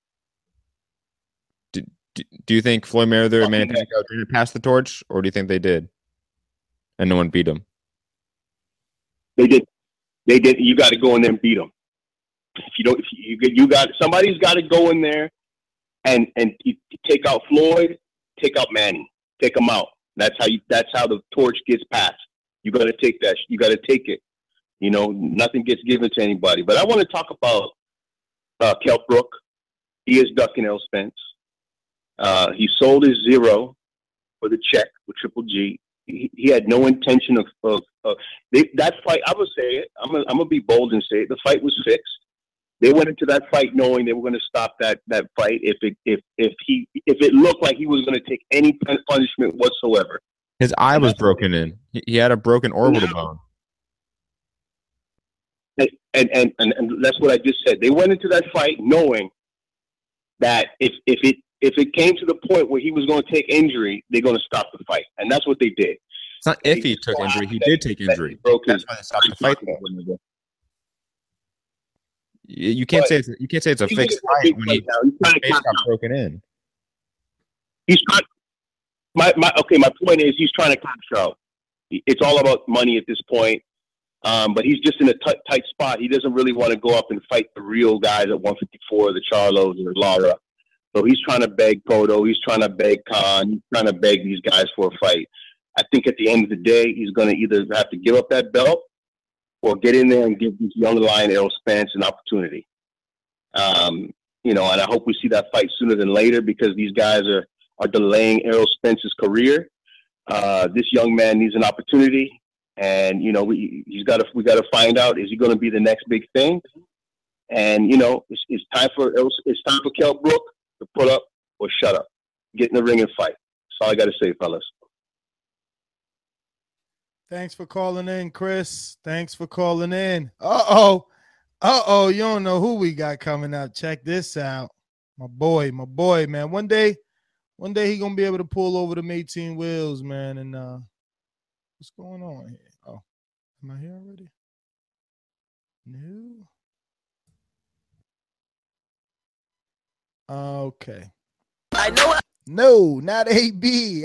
Do you think Floyd Mayweather and Manny Pacquiao didn't pass the torch, or do you think they did, and no one beat them? They did. You got to go in there and beat them. If you don't, you got somebody's got to go in there and take out Floyd, take out Manny, take them out. That's how the torch gets passed. You got to take that. You got to take it. You know, nothing gets given to anybody. But I want to talk about Kell Brook. He is ducking Errol Spence. He sold his zero for the check with Triple G. He had no intention of that fight. I would say it. I'm gonna be bold and say it. The fight was fixed. They went into that fight knowing they were going to stop that fight if it looked like he was going to take any punishment whatsoever. His eye was broken in. He had a broken orbital bone. And that's what I just said. They went into that fight knowing that if it came to the point where he was going to take injury, they're going to stop the fight, and that's what they did. It's not if he took injury; he did take injury. That's why they stopped the fight. You can't say it's a fixed fight when his face got broken in. He's trying. My point is he's trying to cash out. It's all about money at this point. But he's just in a tight spot. He doesn't really want to go up and fight the real guys at 154, the Charlos or Lara. So he's trying to beg Cotto. He's trying to beg Khan. He's trying to beg these guys for a fight. I think at the end of the day, he's going to either have to give up that belt or get in there and give this young lion Errol Spence an opportunity. And I hope we see that fight sooner than later because these guys are delaying Errol Spence's career. This young man needs an opportunity, and we got to find out, is he going to be the next big thing? And it's time for Kell Brook to pull up or shut up, get in the ring and fight. That's all I got to say, fellas. Thanks for calling in, Chris. Thanks for calling in. Uh-oh. You don't know who we got coming up. Check this out. My boy, man. One day he going to be able to pull over them 18 wheels, man. And what's going on here? Oh, am I here already? No. Okay. I know. No, not AB.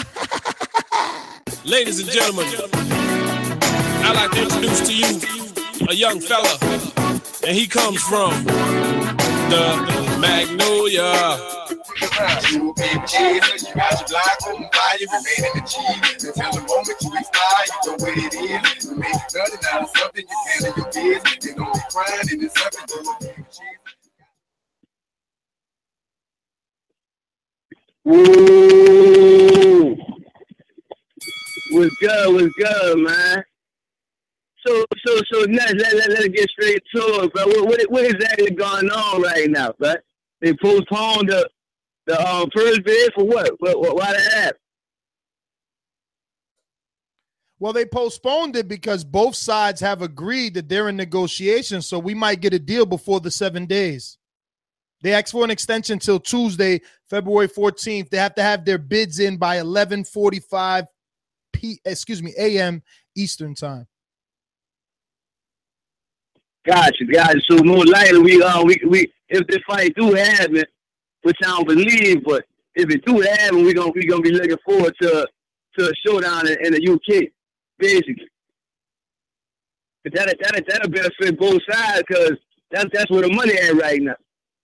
Ladies and gentlemen, I'd like to introduce to you a young fella, and he comes from the Magnolia. You got your block on fire, you remain in the cheese. Until the moment you expire, you know what it is. You make nothing out of something, you handle your business. You don't be crying, and it's something you will keep achieving. Woo! What's good, man? So next, let's get straight to it, bro. What is exactly going on right now, bro? They postponed the first bid for what? Why that? Well, they postponed it because both sides have agreed that they're in negotiations, so we might get a deal before the 7 days. They asked for an extension till Tuesday, February 14th. They have to have their bids in by 11:45 a.m. Eastern time. Gotcha. So more likely we if the fight do happen, which I don't believe, but if it do happen, we gonna be looking forward to a showdown in the UK, basically. But that'll benefit both sides because that's where the money at right now.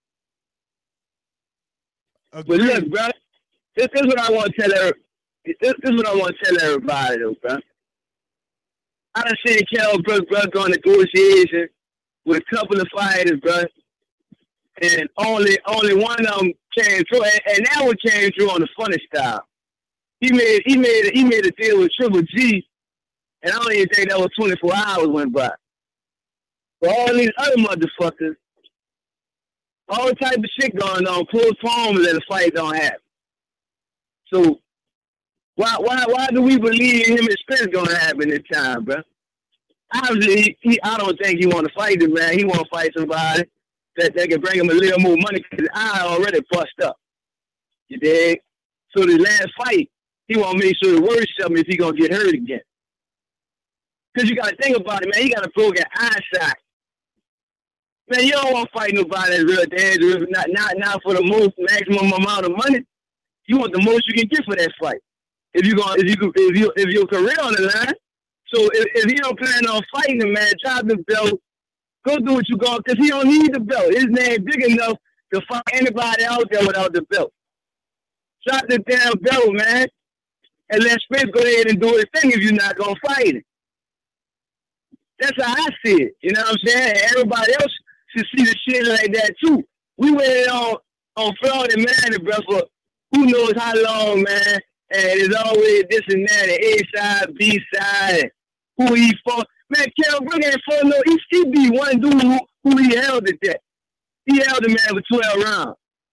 Agreed. But look, bro, this is what I want to tell everybody. This is what I want to tell everybody, though, bro. I done seen Kell Brook, bro, go on negotiation with a couple of fighters, bro, and only one of them came through, and that one came through on the funny style. He made a deal with Triple G, and I don't even think that was 24 hours went by. But all these other motherfuckers, all type of shit going on, postponed and the fight don't happen. So why do we believe him and Spence gonna happen this time, bro? Obviously, I don't think he want to fight the man. He want to fight somebody that can bring him a little more money because I already bust up. You dig? So the last fight, he want to make sure the worst something if he gonna get hurt again. Because you got to think about it, man. He got a broken eyesight. Man, you don't want to fight nobody that's real dangerous. Not for the most maximum amount of money. You want the most you can get for that fight. If your career on the line. So if he don't plan on fighting him, man, drop the belt. Go do what you going, because he don't need the belt. His name big enough to fight anybody out there without the belt. Drop the damn belt, man, and let Spence go ahead and do his thing if you're not gonna fight him. That's how I see it. You know what I'm saying? Everybody else should see the shit like that too. We waited on Florida man, bro, for who knows how long, man. And it's always this and that, the A side, B side, and who he fought. Man, Kell Brook ain't fought no. He be one dude who he held at that. He held the man for 12 rounds.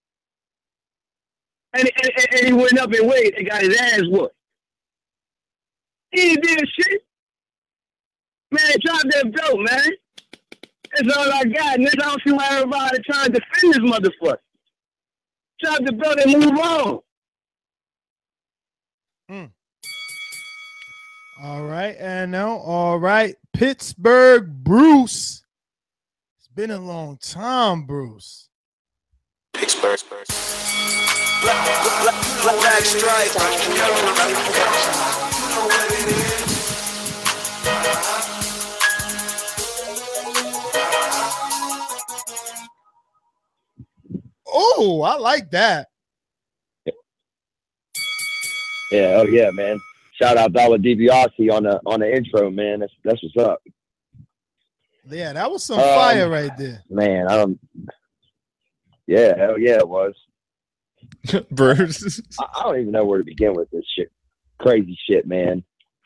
And he went up in weight and got his ass whooped. He ain't did shit. Man, drop that belt, man. That's all I got. And I don't see why everybody trying to defend this motherfucker. Drop the belt and move on. All right, and now, all right, Pittsburgh Bruce. It's been a long time, Bruce. Pittsburgh. Black Stripe. Oh, I like that. Yeah, oh yeah, man. Shout out Dollar DiBiase on the intro, man. That's what's up. Yeah, that was some fire right there. Man, yeah, hell yeah, it was. Bruce. I don't even know where to begin with this shit. Crazy shit, man.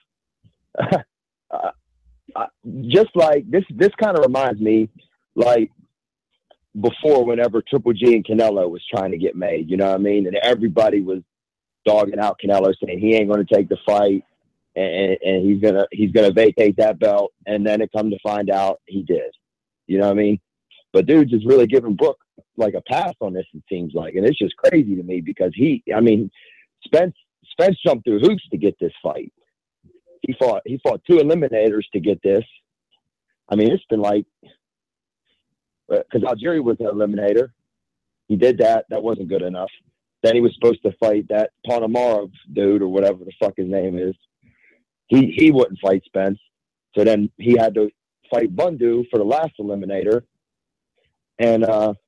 Just like this kind of reminds me, like before, whenever Triple G and Canelo was trying to get made, you know what I mean? And everybody was dogging out Canelo, saying he ain't going to take the fight, and he's gonna vacate that belt. And then it come to find out he did. You know what I mean? But dude just really giving Brook like a pass on this, it seems like, and it's just crazy to me because Spence jumped through hoops to get this fight. He fought 2 eliminators to get this. I mean, it's been like, because Algieri was an eliminator, He did that. That wasn't good enough. Then he was supposed to fight that Ponomarev dude or whatever the fuck his name is. He wouldn't fight Spence. So then he had to fight Bundu for the last eliminator. And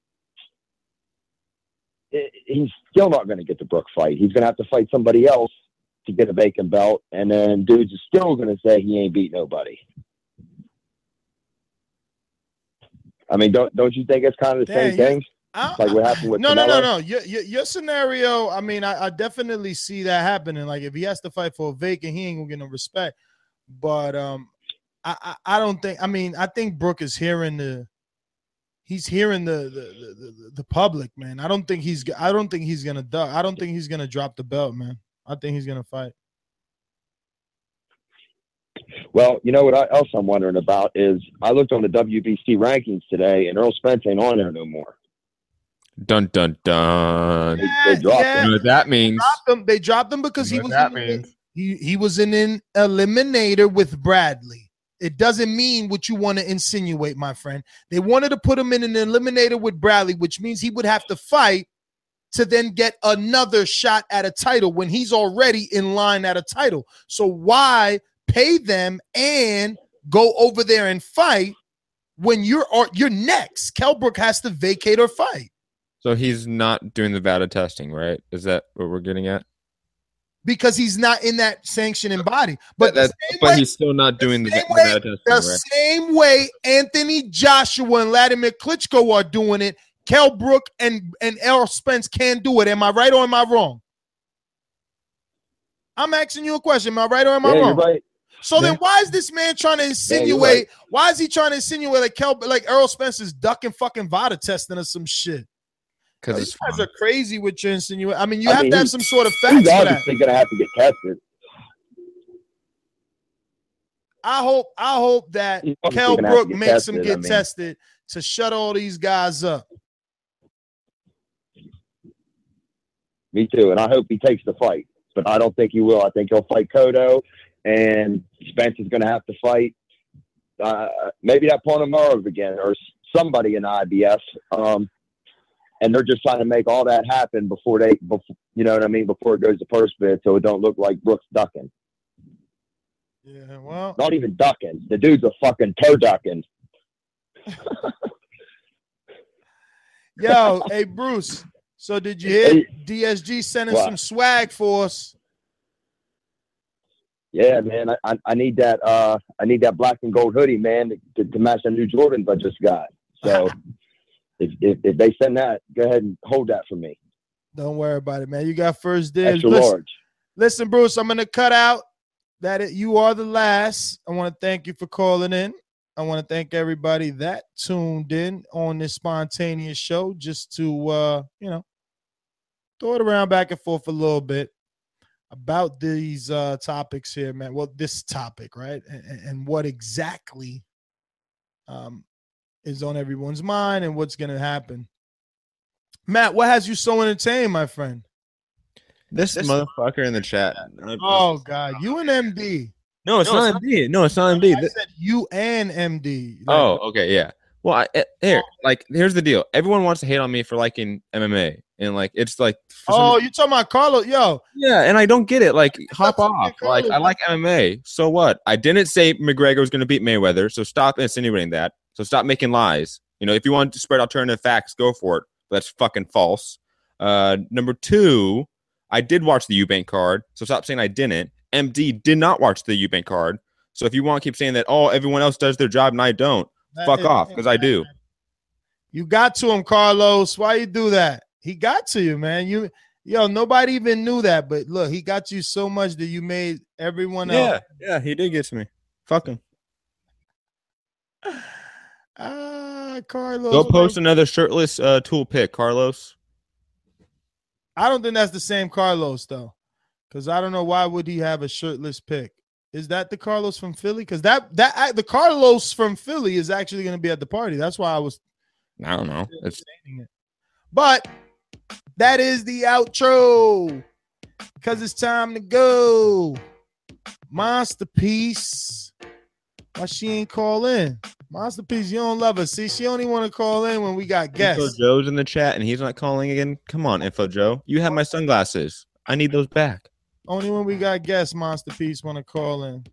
he's still not going to get the Brook fight. He's going to have to fight somebody else to get a vacant belt. And then dudes are still going to say he ain't beat nobody. I mean, don't you think it's kind of the same thing? Like what happened with Canelo? No. Your scenario, I mean, I definitely see that happening. Like if he has to fight for a vacant, he ain't gonna get no respect. But I don't think. I mean, I think Brook is hearing the public, man. I don't think he's gonna duck. I don't think he's gonna drop the belt, man. I think he's gonna fight. Well, you know what else I'm wondering about is I looked on the WBC rankings today, and Earl Spence ain't on there no more. Dun dun dun. They dropped him. You know what that means? They dropped him because he was in an eliminator with Bradley. It doesn't mean what you want to insinuate, my friend. They wanted to put him in an eliminator with Bradley, which means he would have to fight to then get another shot at a title when he's already in line at a title. So why pay them and go over there and fight when you're next? Kell Brook has to vacate or fight. So he's not doing the VADA testing, right? Is that what we're getting at? Because he's not in that sanctioning body. But he's still not doing the VADA testing, the same way Anthony Joshua and Vladimir Klitschko are doing it, Kell Brook and Errol Spence can't do it. Am I right or am I wrong? I'm asking you a question. Am I right or am I wrong? You're right. So then why is this man trying to insinuate? Why is he trying to insinuate like Errol Spence is ducking fucking VADA testing or some shit? Because you guys are crazy with your insinuation. I mean, you have to have some sort of facts he's for that. obviously going to have to get tested. I hope that Kell Brook makes him get tested to shut all these guys up. Me too, and I hope he takes the fight, but I don't think he will. I think he'll fight Cotto, and Spence is going to have to fight maybe that Ponomarev again or somebody in the IBF. And they're just trying to make all that happen before you know what I mean, before it goes to purse bid, so it don't look like Brook's ducking. Yeah, well, not even ducking. The dude's a fucking toe ducking. Yo, hey Bruce. So did you hear DSG sending some swag for us? Yeah, man. I need that. I need that black and gold hoodie, man, to match the new Jordans I just got. So. If they send that, go ahead and hold that for me. Don't worry about it, man. You got first dibs. Extra large. Listen, Bruce, I'm going to cut out you are the last. I want to thank you for calling in. I want to thank everybody that tuned in on this spontaneous show just to, throw it around back and forth a little bit about these topics here, man. Well, this topic, right? And what exactly is on everyone's mind and what's going to happen. Matt, what has you so entertained, my friend? This motherfucker in the chat. Oh, God. You and MD. No, it's not MD. No, it's not MD. I said you and MD. Oh, okay, yeah. Well, here's the deal. Everyone wants to hate on me for liking MMA. And, it's like... you're talking about Carlos? Yo. Yeah, and I don't get it. Hop off. I like MMA. So what? I didn't say McGregor was going to beat Mayweather, so stop insinuating that. So stop making lies. If you want to spread alternative facts, go for it. But that's fucking false. Number two, I did watch the Eubank card, so stop saying I didn't. MD did not watch the Eubank card. So if you want to keep saying that, everyone else does their job and I don't, fuck off, because I do. You got to him, Carlos. Why you do that? He got to you, man. Nobody even knew that, but look, he got you so much that you made everyone else. Yeah, he did get to me. Fuck him. Carlos. Go post another shirtless tool pic, Carlos. I don't think that's the same Carlos, though, because I don't know why would he have a shirtless pic. Is that the Carlos from Philly? Because the Carlos from Philly is actually going to be at the party. That's why I don't know. But that is the outro because it's time to go. Monster Piece. Why she ain't call in? Masterpiece, you don't love us. See, she only want to call in when we got Info guests. Joe's in the chat and he's not calling again. Come on, Info Joe. You have my sunglasses. I need those back. Only when we got guests, Masterpiece want to call in.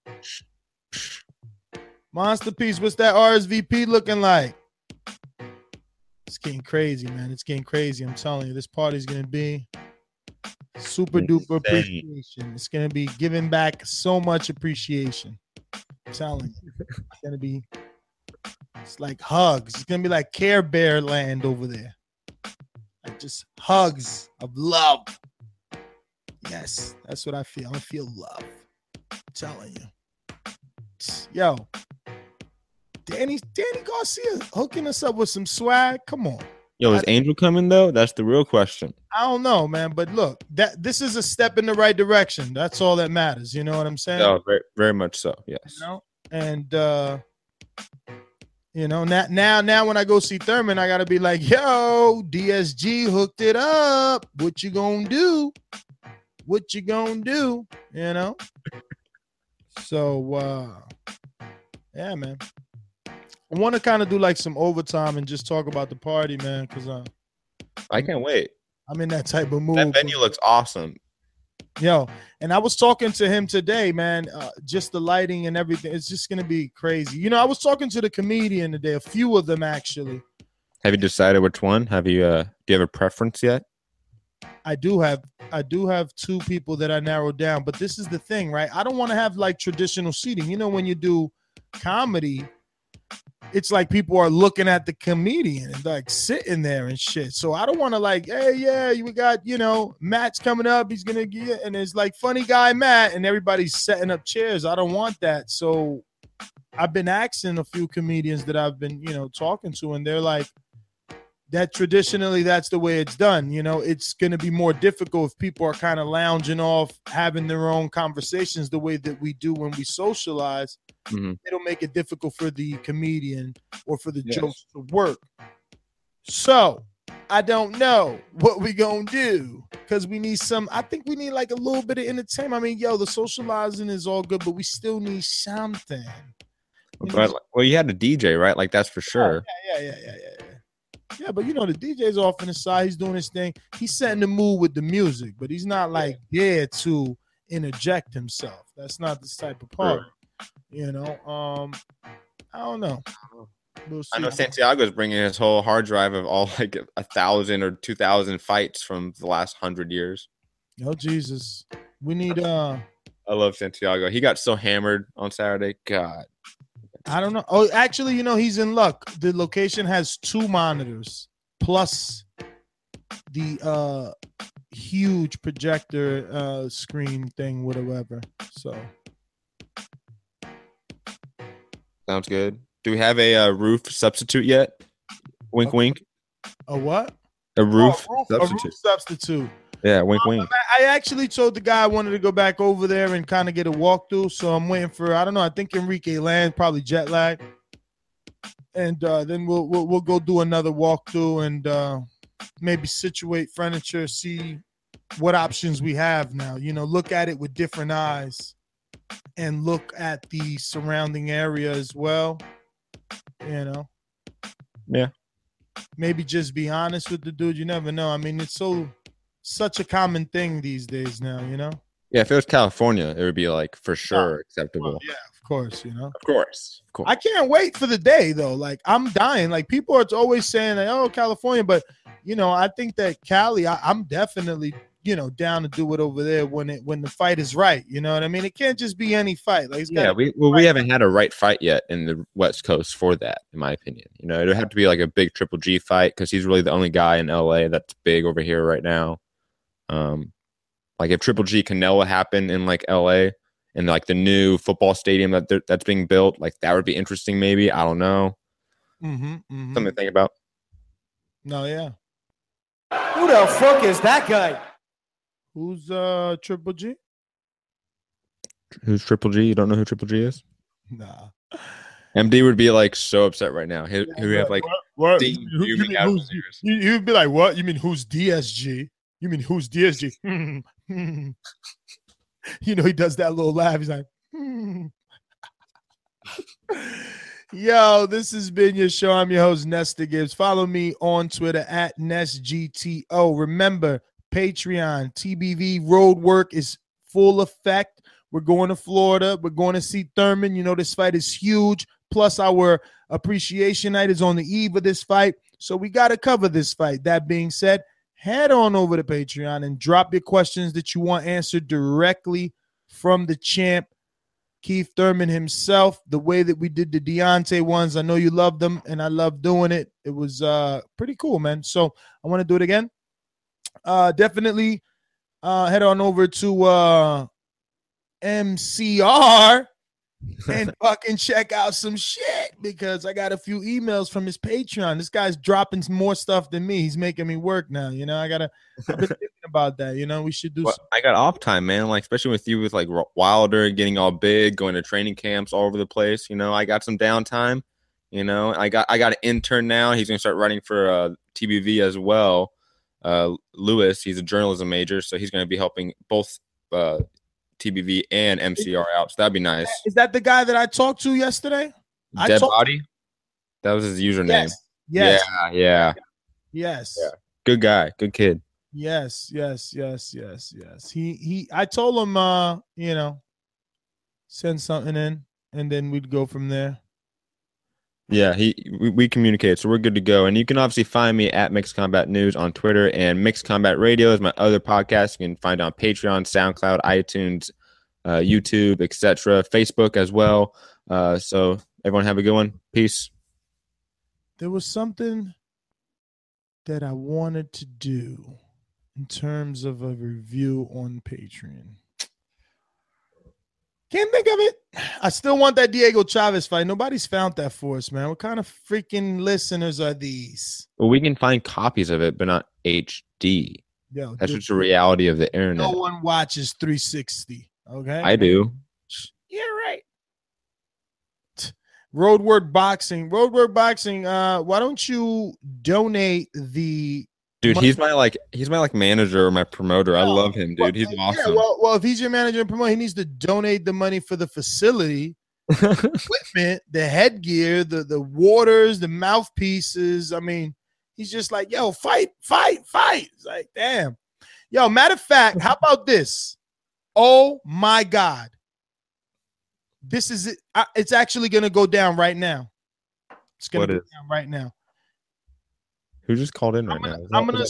Masterpiece, what's that RSVP looking like? It's getting crazy, man. It's getting crazy. I'm telling you, this party's going to be super duper appreciation. It's going to be giving back so much appreciation. I'm telling you. It's going to be, it's like hugs. It's going to be like Care Bear land over there. Like just hugs of love. Yes, that's what I feel. I feel love. I'm telling you. Yo, Danny Garcia hooking us up with some swag. Come on. Yo, is Angel coming though? That's the real question. I don't know, man, but look, this is a step in the right direction. That's all that matters. You know what I'm saying? No, very, very much so. Yes. You know? And you know, now when I go see Thurman, I gotta be like, yo, DSG hooked it up. What you gonna do? What you gonna do? You know? So yeah, man. I want to kind of do like some overtime and just talk about the party, man, because I can't wait. I'm in that type of mood. That venue looks awesome. Yo, and I was talking to him today, man. Just the lighting and everything. It's just gonna be crazy. You know, I was talking to the comedian today, a few of them actually. Have you decided which one? Have you do you have a preference yet? I do have two people that I narrowed down, but this is the thing, right? I don't want to have like traditional seating. You know, when you do comedy, it's like people are looking at the comedian and like sitting there and shit. So I don't want to like, hey, yeah, we got, you know, Matt's coming up. He's going to get, and it's like funny guy Matt and everybody's setting up chairs. I don't want that. So I've been asking a few comedians that I've been, you know, talking to, and they're like, that traditionally that's the way it's done. You know, it's going to be more difficult if people are kind of lounging off, having their own conversations the way that we do when we socialize. Mm-hmm. It'll make it difficult for the comedian or for the jokes to work. So I don't know what we gonna do because we need some. I think we need like a little bit of entertainment. I mean, yo, the socializing is all good, but we still need something. But, well, you had a DJ, right? Like that's for sure. Yeah, but you know, the DJ's off in the side. He's doing his thing. He's setting the mood with the music, but he's not like there to interject himself. That's not this type of party. You know, I don't know. We'll see. I know Santiago's bringing his whole hard drive of all like 1,000 or 2,000 fights from the last 100 years. Oh Jesus, we need. I love Santiago. He got so hammered on Saturday. God. I don't know. Oh, actually, you know, he's in luck. The location has 2 monitors plus the huge projector screen thing, whatever. So sounds good. Do we have a roof substitute yet? Wink, wink. A what? A roof substitute. A roof substitute. Yeah, wink, wink. I actually told the guy I wanted to go back over there and kind of get a walkthrough. So I'm waiting for, I don't know, I think Enrique lands, probably jet lag. And then we'll go do another walkthrough and maybe situate furniture, see what options we have now. You know, look at it with different eyes and look at the surrounding area as well. You know? Yeah. Maybe just be honest with the dude. You never know. I mean, it's such a common thing these days now, you know? Yeah, if it was California, it would be like for sure acceptable. Well, yeah, of course, you know? Of course. I can't wait for the day, though. Like, I'm dying. Like, people are always saying, like, oh, California. But, you know, I think that Cali, I'm definitely, you know, down to do it over there when the fight is right. You know what I mean? It can't just be any fight. Like, we haven't had a right fight yet in the West Coast for that, in my opinion. You know, it would have to be like a big Triple G fight because he's really the only guy in LA that's big over here right now. Like if Triple G Canelo happened in like LA and like the new football stadium that's being built, like that would be interesting. Maybe, I don't know. Something to think about. No, yeah. Who the fuck is that guy? Who's Triple G? Who's Triple G? You don't know who Triple G is? Nah. MD would be like so upset right now. He would have like what? You'd be like, what? You mean who's DSG? You mean who's DSG? You know, he does that little laugh. He's like, Yo, this has been your show. I'm your host, Nesta Gibbs. Follow me on Twitter at NestGTO. Remember, Patreon, TBV road work is full effect. We're going to Florida. We're going to see Thurman. You know, this fight is huge. Plus, our appreciation night is on the eve of this fight. So we got to cover this fight. That being said, head on over to Patreon and drop your questions that you want answered directly from the champ, Keith Thurman himself. The way that we did the Deontay ones, I know you loved them, and I love doing it. It was pretty cool, man. So I want to do it again. Definitely head on over to MCR and fucking check out some shit, because I got a few emails from his Patreon. This guy's dropping more stuff than me. He's making me work now. You know, I've been thinking about that. You know, we should do. Well, I got off time, man. Like, especially with you, with like Wilder getting all big, going to training camps all over the place. You know, I got some downtime. You know, I got an intern now. He's gonna start writing for TBV as well. Lewis, he's a journalism major, so he's gonna be helping both TBV and MCR out. So that'd be nice. Is that the guy that I talked to yesterday? Dead Body? That was his username. Yes. Yeah. Yes. Yeah. Good guy. Good kid. Yes. He I told him you know, send something in and then we'd go from there. Yeah, we communicate, so we're good to go. And you can obviously find me at Mixed Combat News on Twitter, and Mixed Combat Radio is my other podcast. You can find it on Patreon, SoundCloud, iTunes, YouTube, etc., Facebook as well. So everyone have a good one. Peace. There was something that I wanted to do in terms of a review on Patreon. Can't think of it. I still want that Diego Chavez fight. Nobody's found that for us, man. What kind of freaking listeners are these? Well, we can find copies of it, but not HD. Yo, that's just the reality of the internet. No one watches 360. Okay, I do. You're right. Roadwork Boxing. Why don't you donate the? Dude, he's my manager or my promoter. I love him, dude. He's awesome. Yeah, well, if he's your manager and promoter, he needs to donate the money for the facility, equipment, the headgear, the waters, the mouthpieces. I mean, he's just like, yo, fight. It's like, damn. Yo, matter of fact, how about this? Oh my God. This is it. It's actually going to go down right now. It's going to go down right now. Who just called in right now? I'm gonna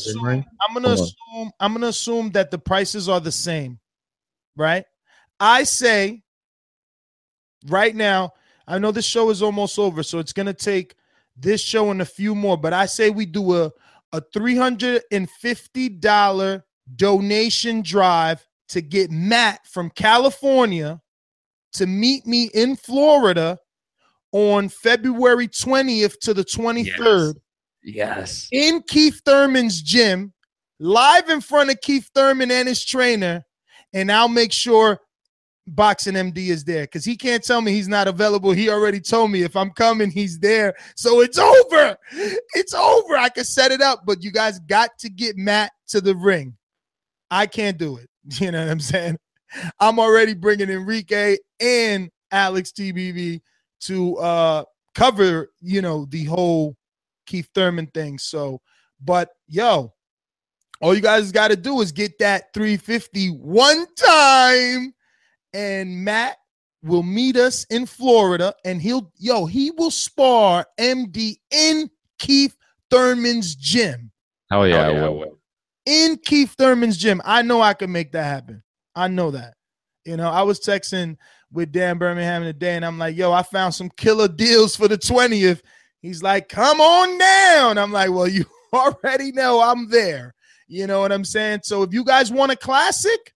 assume that the prices are the same, right? I say right now, I know this show is almost over, so it's gonna take this show and a few more, but I say we do a $350 donation drive to get Matt from California to meet me in Florida on February 20th to the 23rd. Yes. In Keith Thurman's gym, live in front of Keith Thurman and his trainer, and I'll make sure Boxing MD is there, because he can't tell me he's not available. He already told me if I'm coming, he's there. So it's over. It's over. I can set it up, but you guys got to get Matt to the ring. I can't do it. You know what I'm saying? I'm already bringing Enrique and Alex TBV to cover, you know, the whole Keith Thurman thing. So, but yo, all you guys got to do is get that 350 one time, and Matt will meet us in Florida, and he will spar MD in Keith Thurman's gym. Hell yeah, I will. In Keith Thurman's gym. I know I can make that happen. I know that. You know, I was texting with Dan Birmingham today, and I'm like, yo, I found some killer deals for the 20th. He's like, come on down. I'm like, well, you already know I'm there. You know what I'm saying? So if you guys want a classic,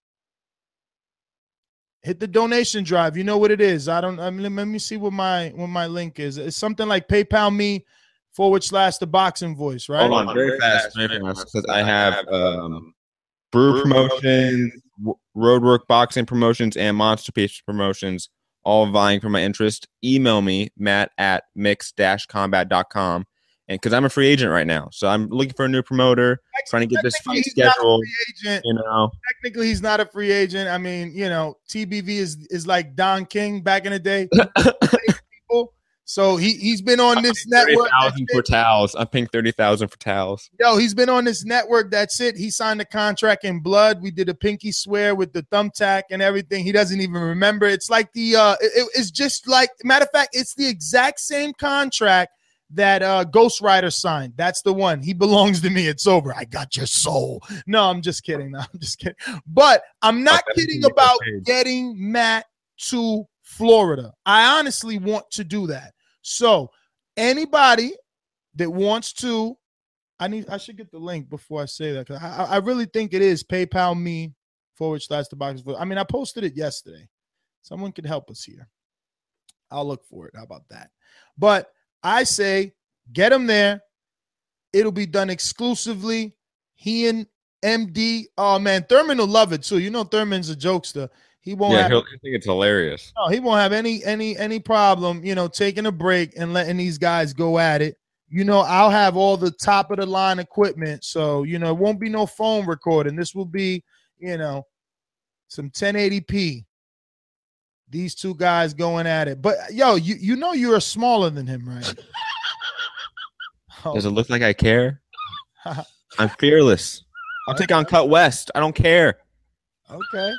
hit the donation drive. You know what it is. Let me see what my link is. It's something like PayPal me /the boxing voice, right? Hold on, very fast, because I have Brew Promotions, Roadwork Boxing Promotions, and Monster Piece Promotions, all vying for my interest. Email me, matt@mix-combat.com. And because I'm a free agent right now, so I'm looking for a new promoter, trying to get this fight scheduled. You know, technically he's not a free agent. I mean, you know, TBV is like Don King back in the day. So he's been on this network. 30,000 for towels. I'm paying 30,000 for towels. Yo, he's been on this network. That's it. He signed a contract in blood. We did a pinky swear with the thumbtack and everything. He doesn't even remember. It's like it's just like, matter of fact, it's the exact same contract that Ghost Rider signed. That's the one. He belongs to me. It's over. I got your soul. No, I'm just kidding. No, I'm just kidding. But I'm not kidding about getting Matt to Florida. I honestly want to do that. So anybody that wants to, I should get the link before I say that, because I really think it is PayPal me /the box. I mean, I posted it yesterday. Someone could help us here. I'll look for it. How about that? But I say get him there. It'll be done exclusively. He and MD. Oh man, Thurman will love it too. You know, Thurman's a jokester. He won't. Yeah, he'll think it's hilarious. No, he won't have any problem, taking a break and letting these guys go at it. I'll have all the top of the line equipment. So, it won't be no phone recording. This will be, some 1080p. These two guys going at it. But yo, you're smaller than him, right? Does it look like I care? I'm fearless. I'll take on Cut West. I don't care. Okay.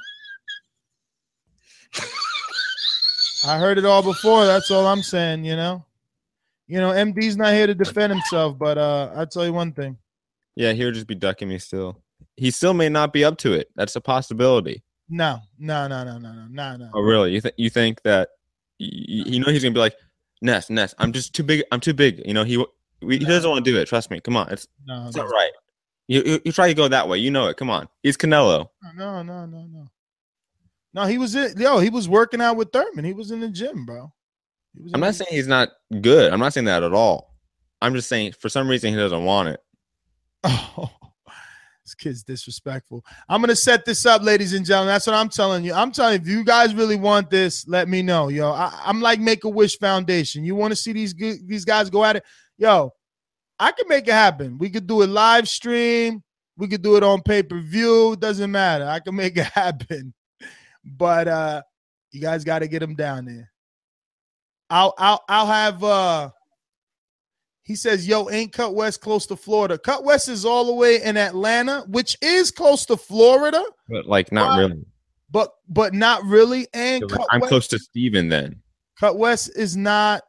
I heard it all before. That's all I'm saying, MD's not here to defend himself, but I'll tell you one thing. Yeah, he'll just be ducking me still. He still may not be up to it. That's a possibility. No. Oh, really? You think that he's gonna be like, Ness, I'm just too big. I'm too big. He doesn't want to do it. Trust me. Come on. It's not right. You try to go that way. You know it. Come on. He's Canelo. No. No, he was working out with Thurman. He was in the gym, bro. I'm not saying he's not good. I'm not saying that at all. I'm just saying for some reason he doesn't want it. Oh, this kid's disrespectful. I'm going to set this up, ladies and gentlemen. That's what I'm telling you. I'm telling you, if you guys really want this, let me know. Yo, I'm like Make-A-Wish Foundation. You want to see these guys go at it? Yo, I can make it happen. We could do a live stream. We could do it on pay-per-view. Doesn't matter. I can make it happen. But you guys got to get him down there. I'll have he says, yo, ain't Cut West close to Florida? Cut West is all the way in Atlanta, which is close to Florida. But not really. But not really. And I'm close to Steven then. Cut West is not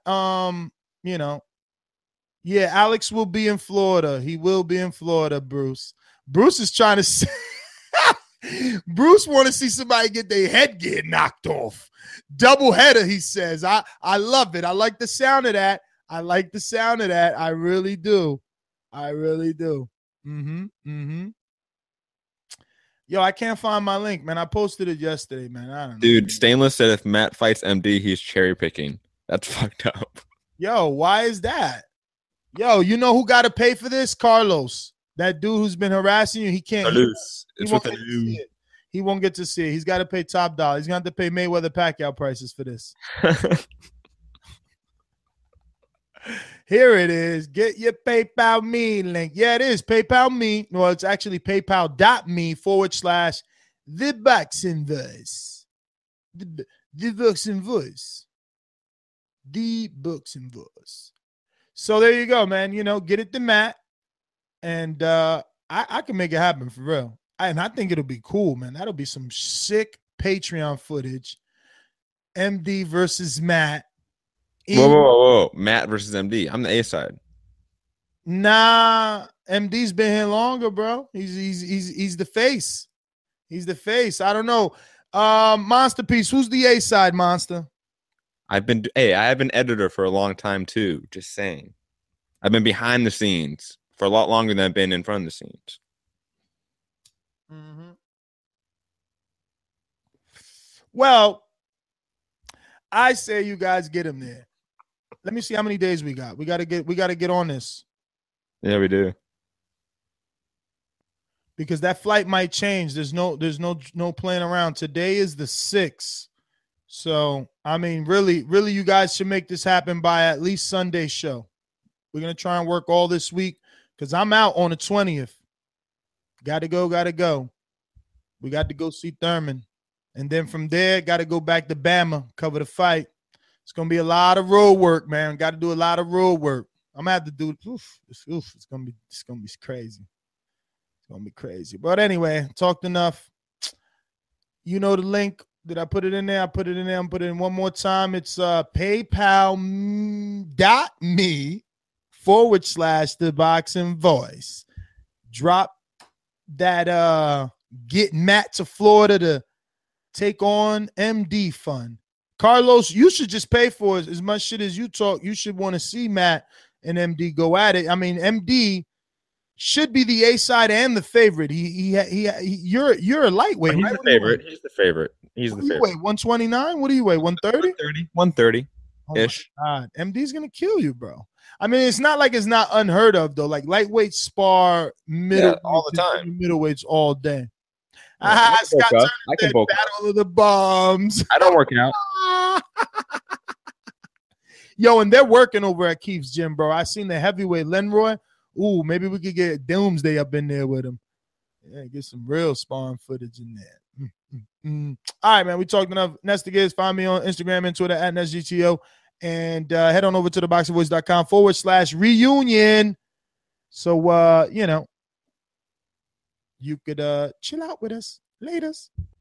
yeah, Alex will be in Florida. He will be in Florida, Bruce. Bruce is trying to say Bruce want to see somebody get their headgear knocked off. Double header, he says. I love it. I like the sound of that. I really do. Yo, I can't find my link, man. I posted it yesterday, man. I don't know. Dude, Stainless said if Matt fights MD, he's cherry picking. That's fucked up. Yo, why is that? Yo, you know who got to pay for this? Carlos. That dude who's been harassing you, he can't. He won't get to see it. He's got to pay top dollar. He's going to have to pay Mayweather Pacquiao prices for this. Here it is. Get your PayPal me link. Yeah, it is PayPal me. Well, it's actually PayPal.me /the boxing voice. The boxing voice. The boxing voice. So there you go, man. Get it to Matt. And I can make it happen for real. And I think it'll be cool, man. That'll be some sick Patreon footage. MD versus Matt. Whoa. Matt versus MD. I'm the A side. Nah, MD's been here longer, bro. He's the face. He's the face. I don't know. Monster Piece. Who's the A side, Monster? I have been editor for a long time too. Just saying. I've been behind the scenes for a lot longer than I've been in front of the scenes. Mm-hmm. Well, I say you guys get him there. Let me see how many days we got. We gotta get on this. Yeah, we do. Because that flight might change. There's no playing around. Today is the 6th. So I mean, really, you guys should make this happen by at least Sunday's show. We're gonna try and work all this week because I'm out on the 20th. Gotta go. We got to go see Thurman. And then from there, got to go back to Bama, cover the fight. It's gonna be a lot of road work, man. Got to do a lot of road work. I'm gonna have to do it's gonna be crazy. It's gonna be crazy. But anyway, talked enough. You know the link. Did I put it in there? I put it in there. I'm putting it in one more time. It's paypal.me/The Boxing Voice. Drop that get Matt to Florida to take on MD fund. Carlos, you should just pay for it. As much shit as you talk, you should want to see Matt and MD go at it. I mean, MD should be the A side and the favorite. You're a lightweight, He's right? the favorite. He's the favorite. He's the favorite. Weigh 129. What do you weigh? 130? 130 ish. God, MD's gonna kill you, bro. I mean, it's not like it's not unheard of though. Like lightweight spar all the time, middleweights all day. I Scott can Turner, bulk Battle of the Bums. I don't work out. Yo, and they're working over at Keith's gym, bro. I seen the heavyweight Lenroy. Ooh, maybe we could get Doomsday up in there with him. Yeah, get some real sparring footage in there. All right, man. We talked enough. Nesta Gibbs. Find me on Instagram and Twitter at NestGTO. And head on over to theboxingvoice.com/reunion. So, you could chill out with us. Laters.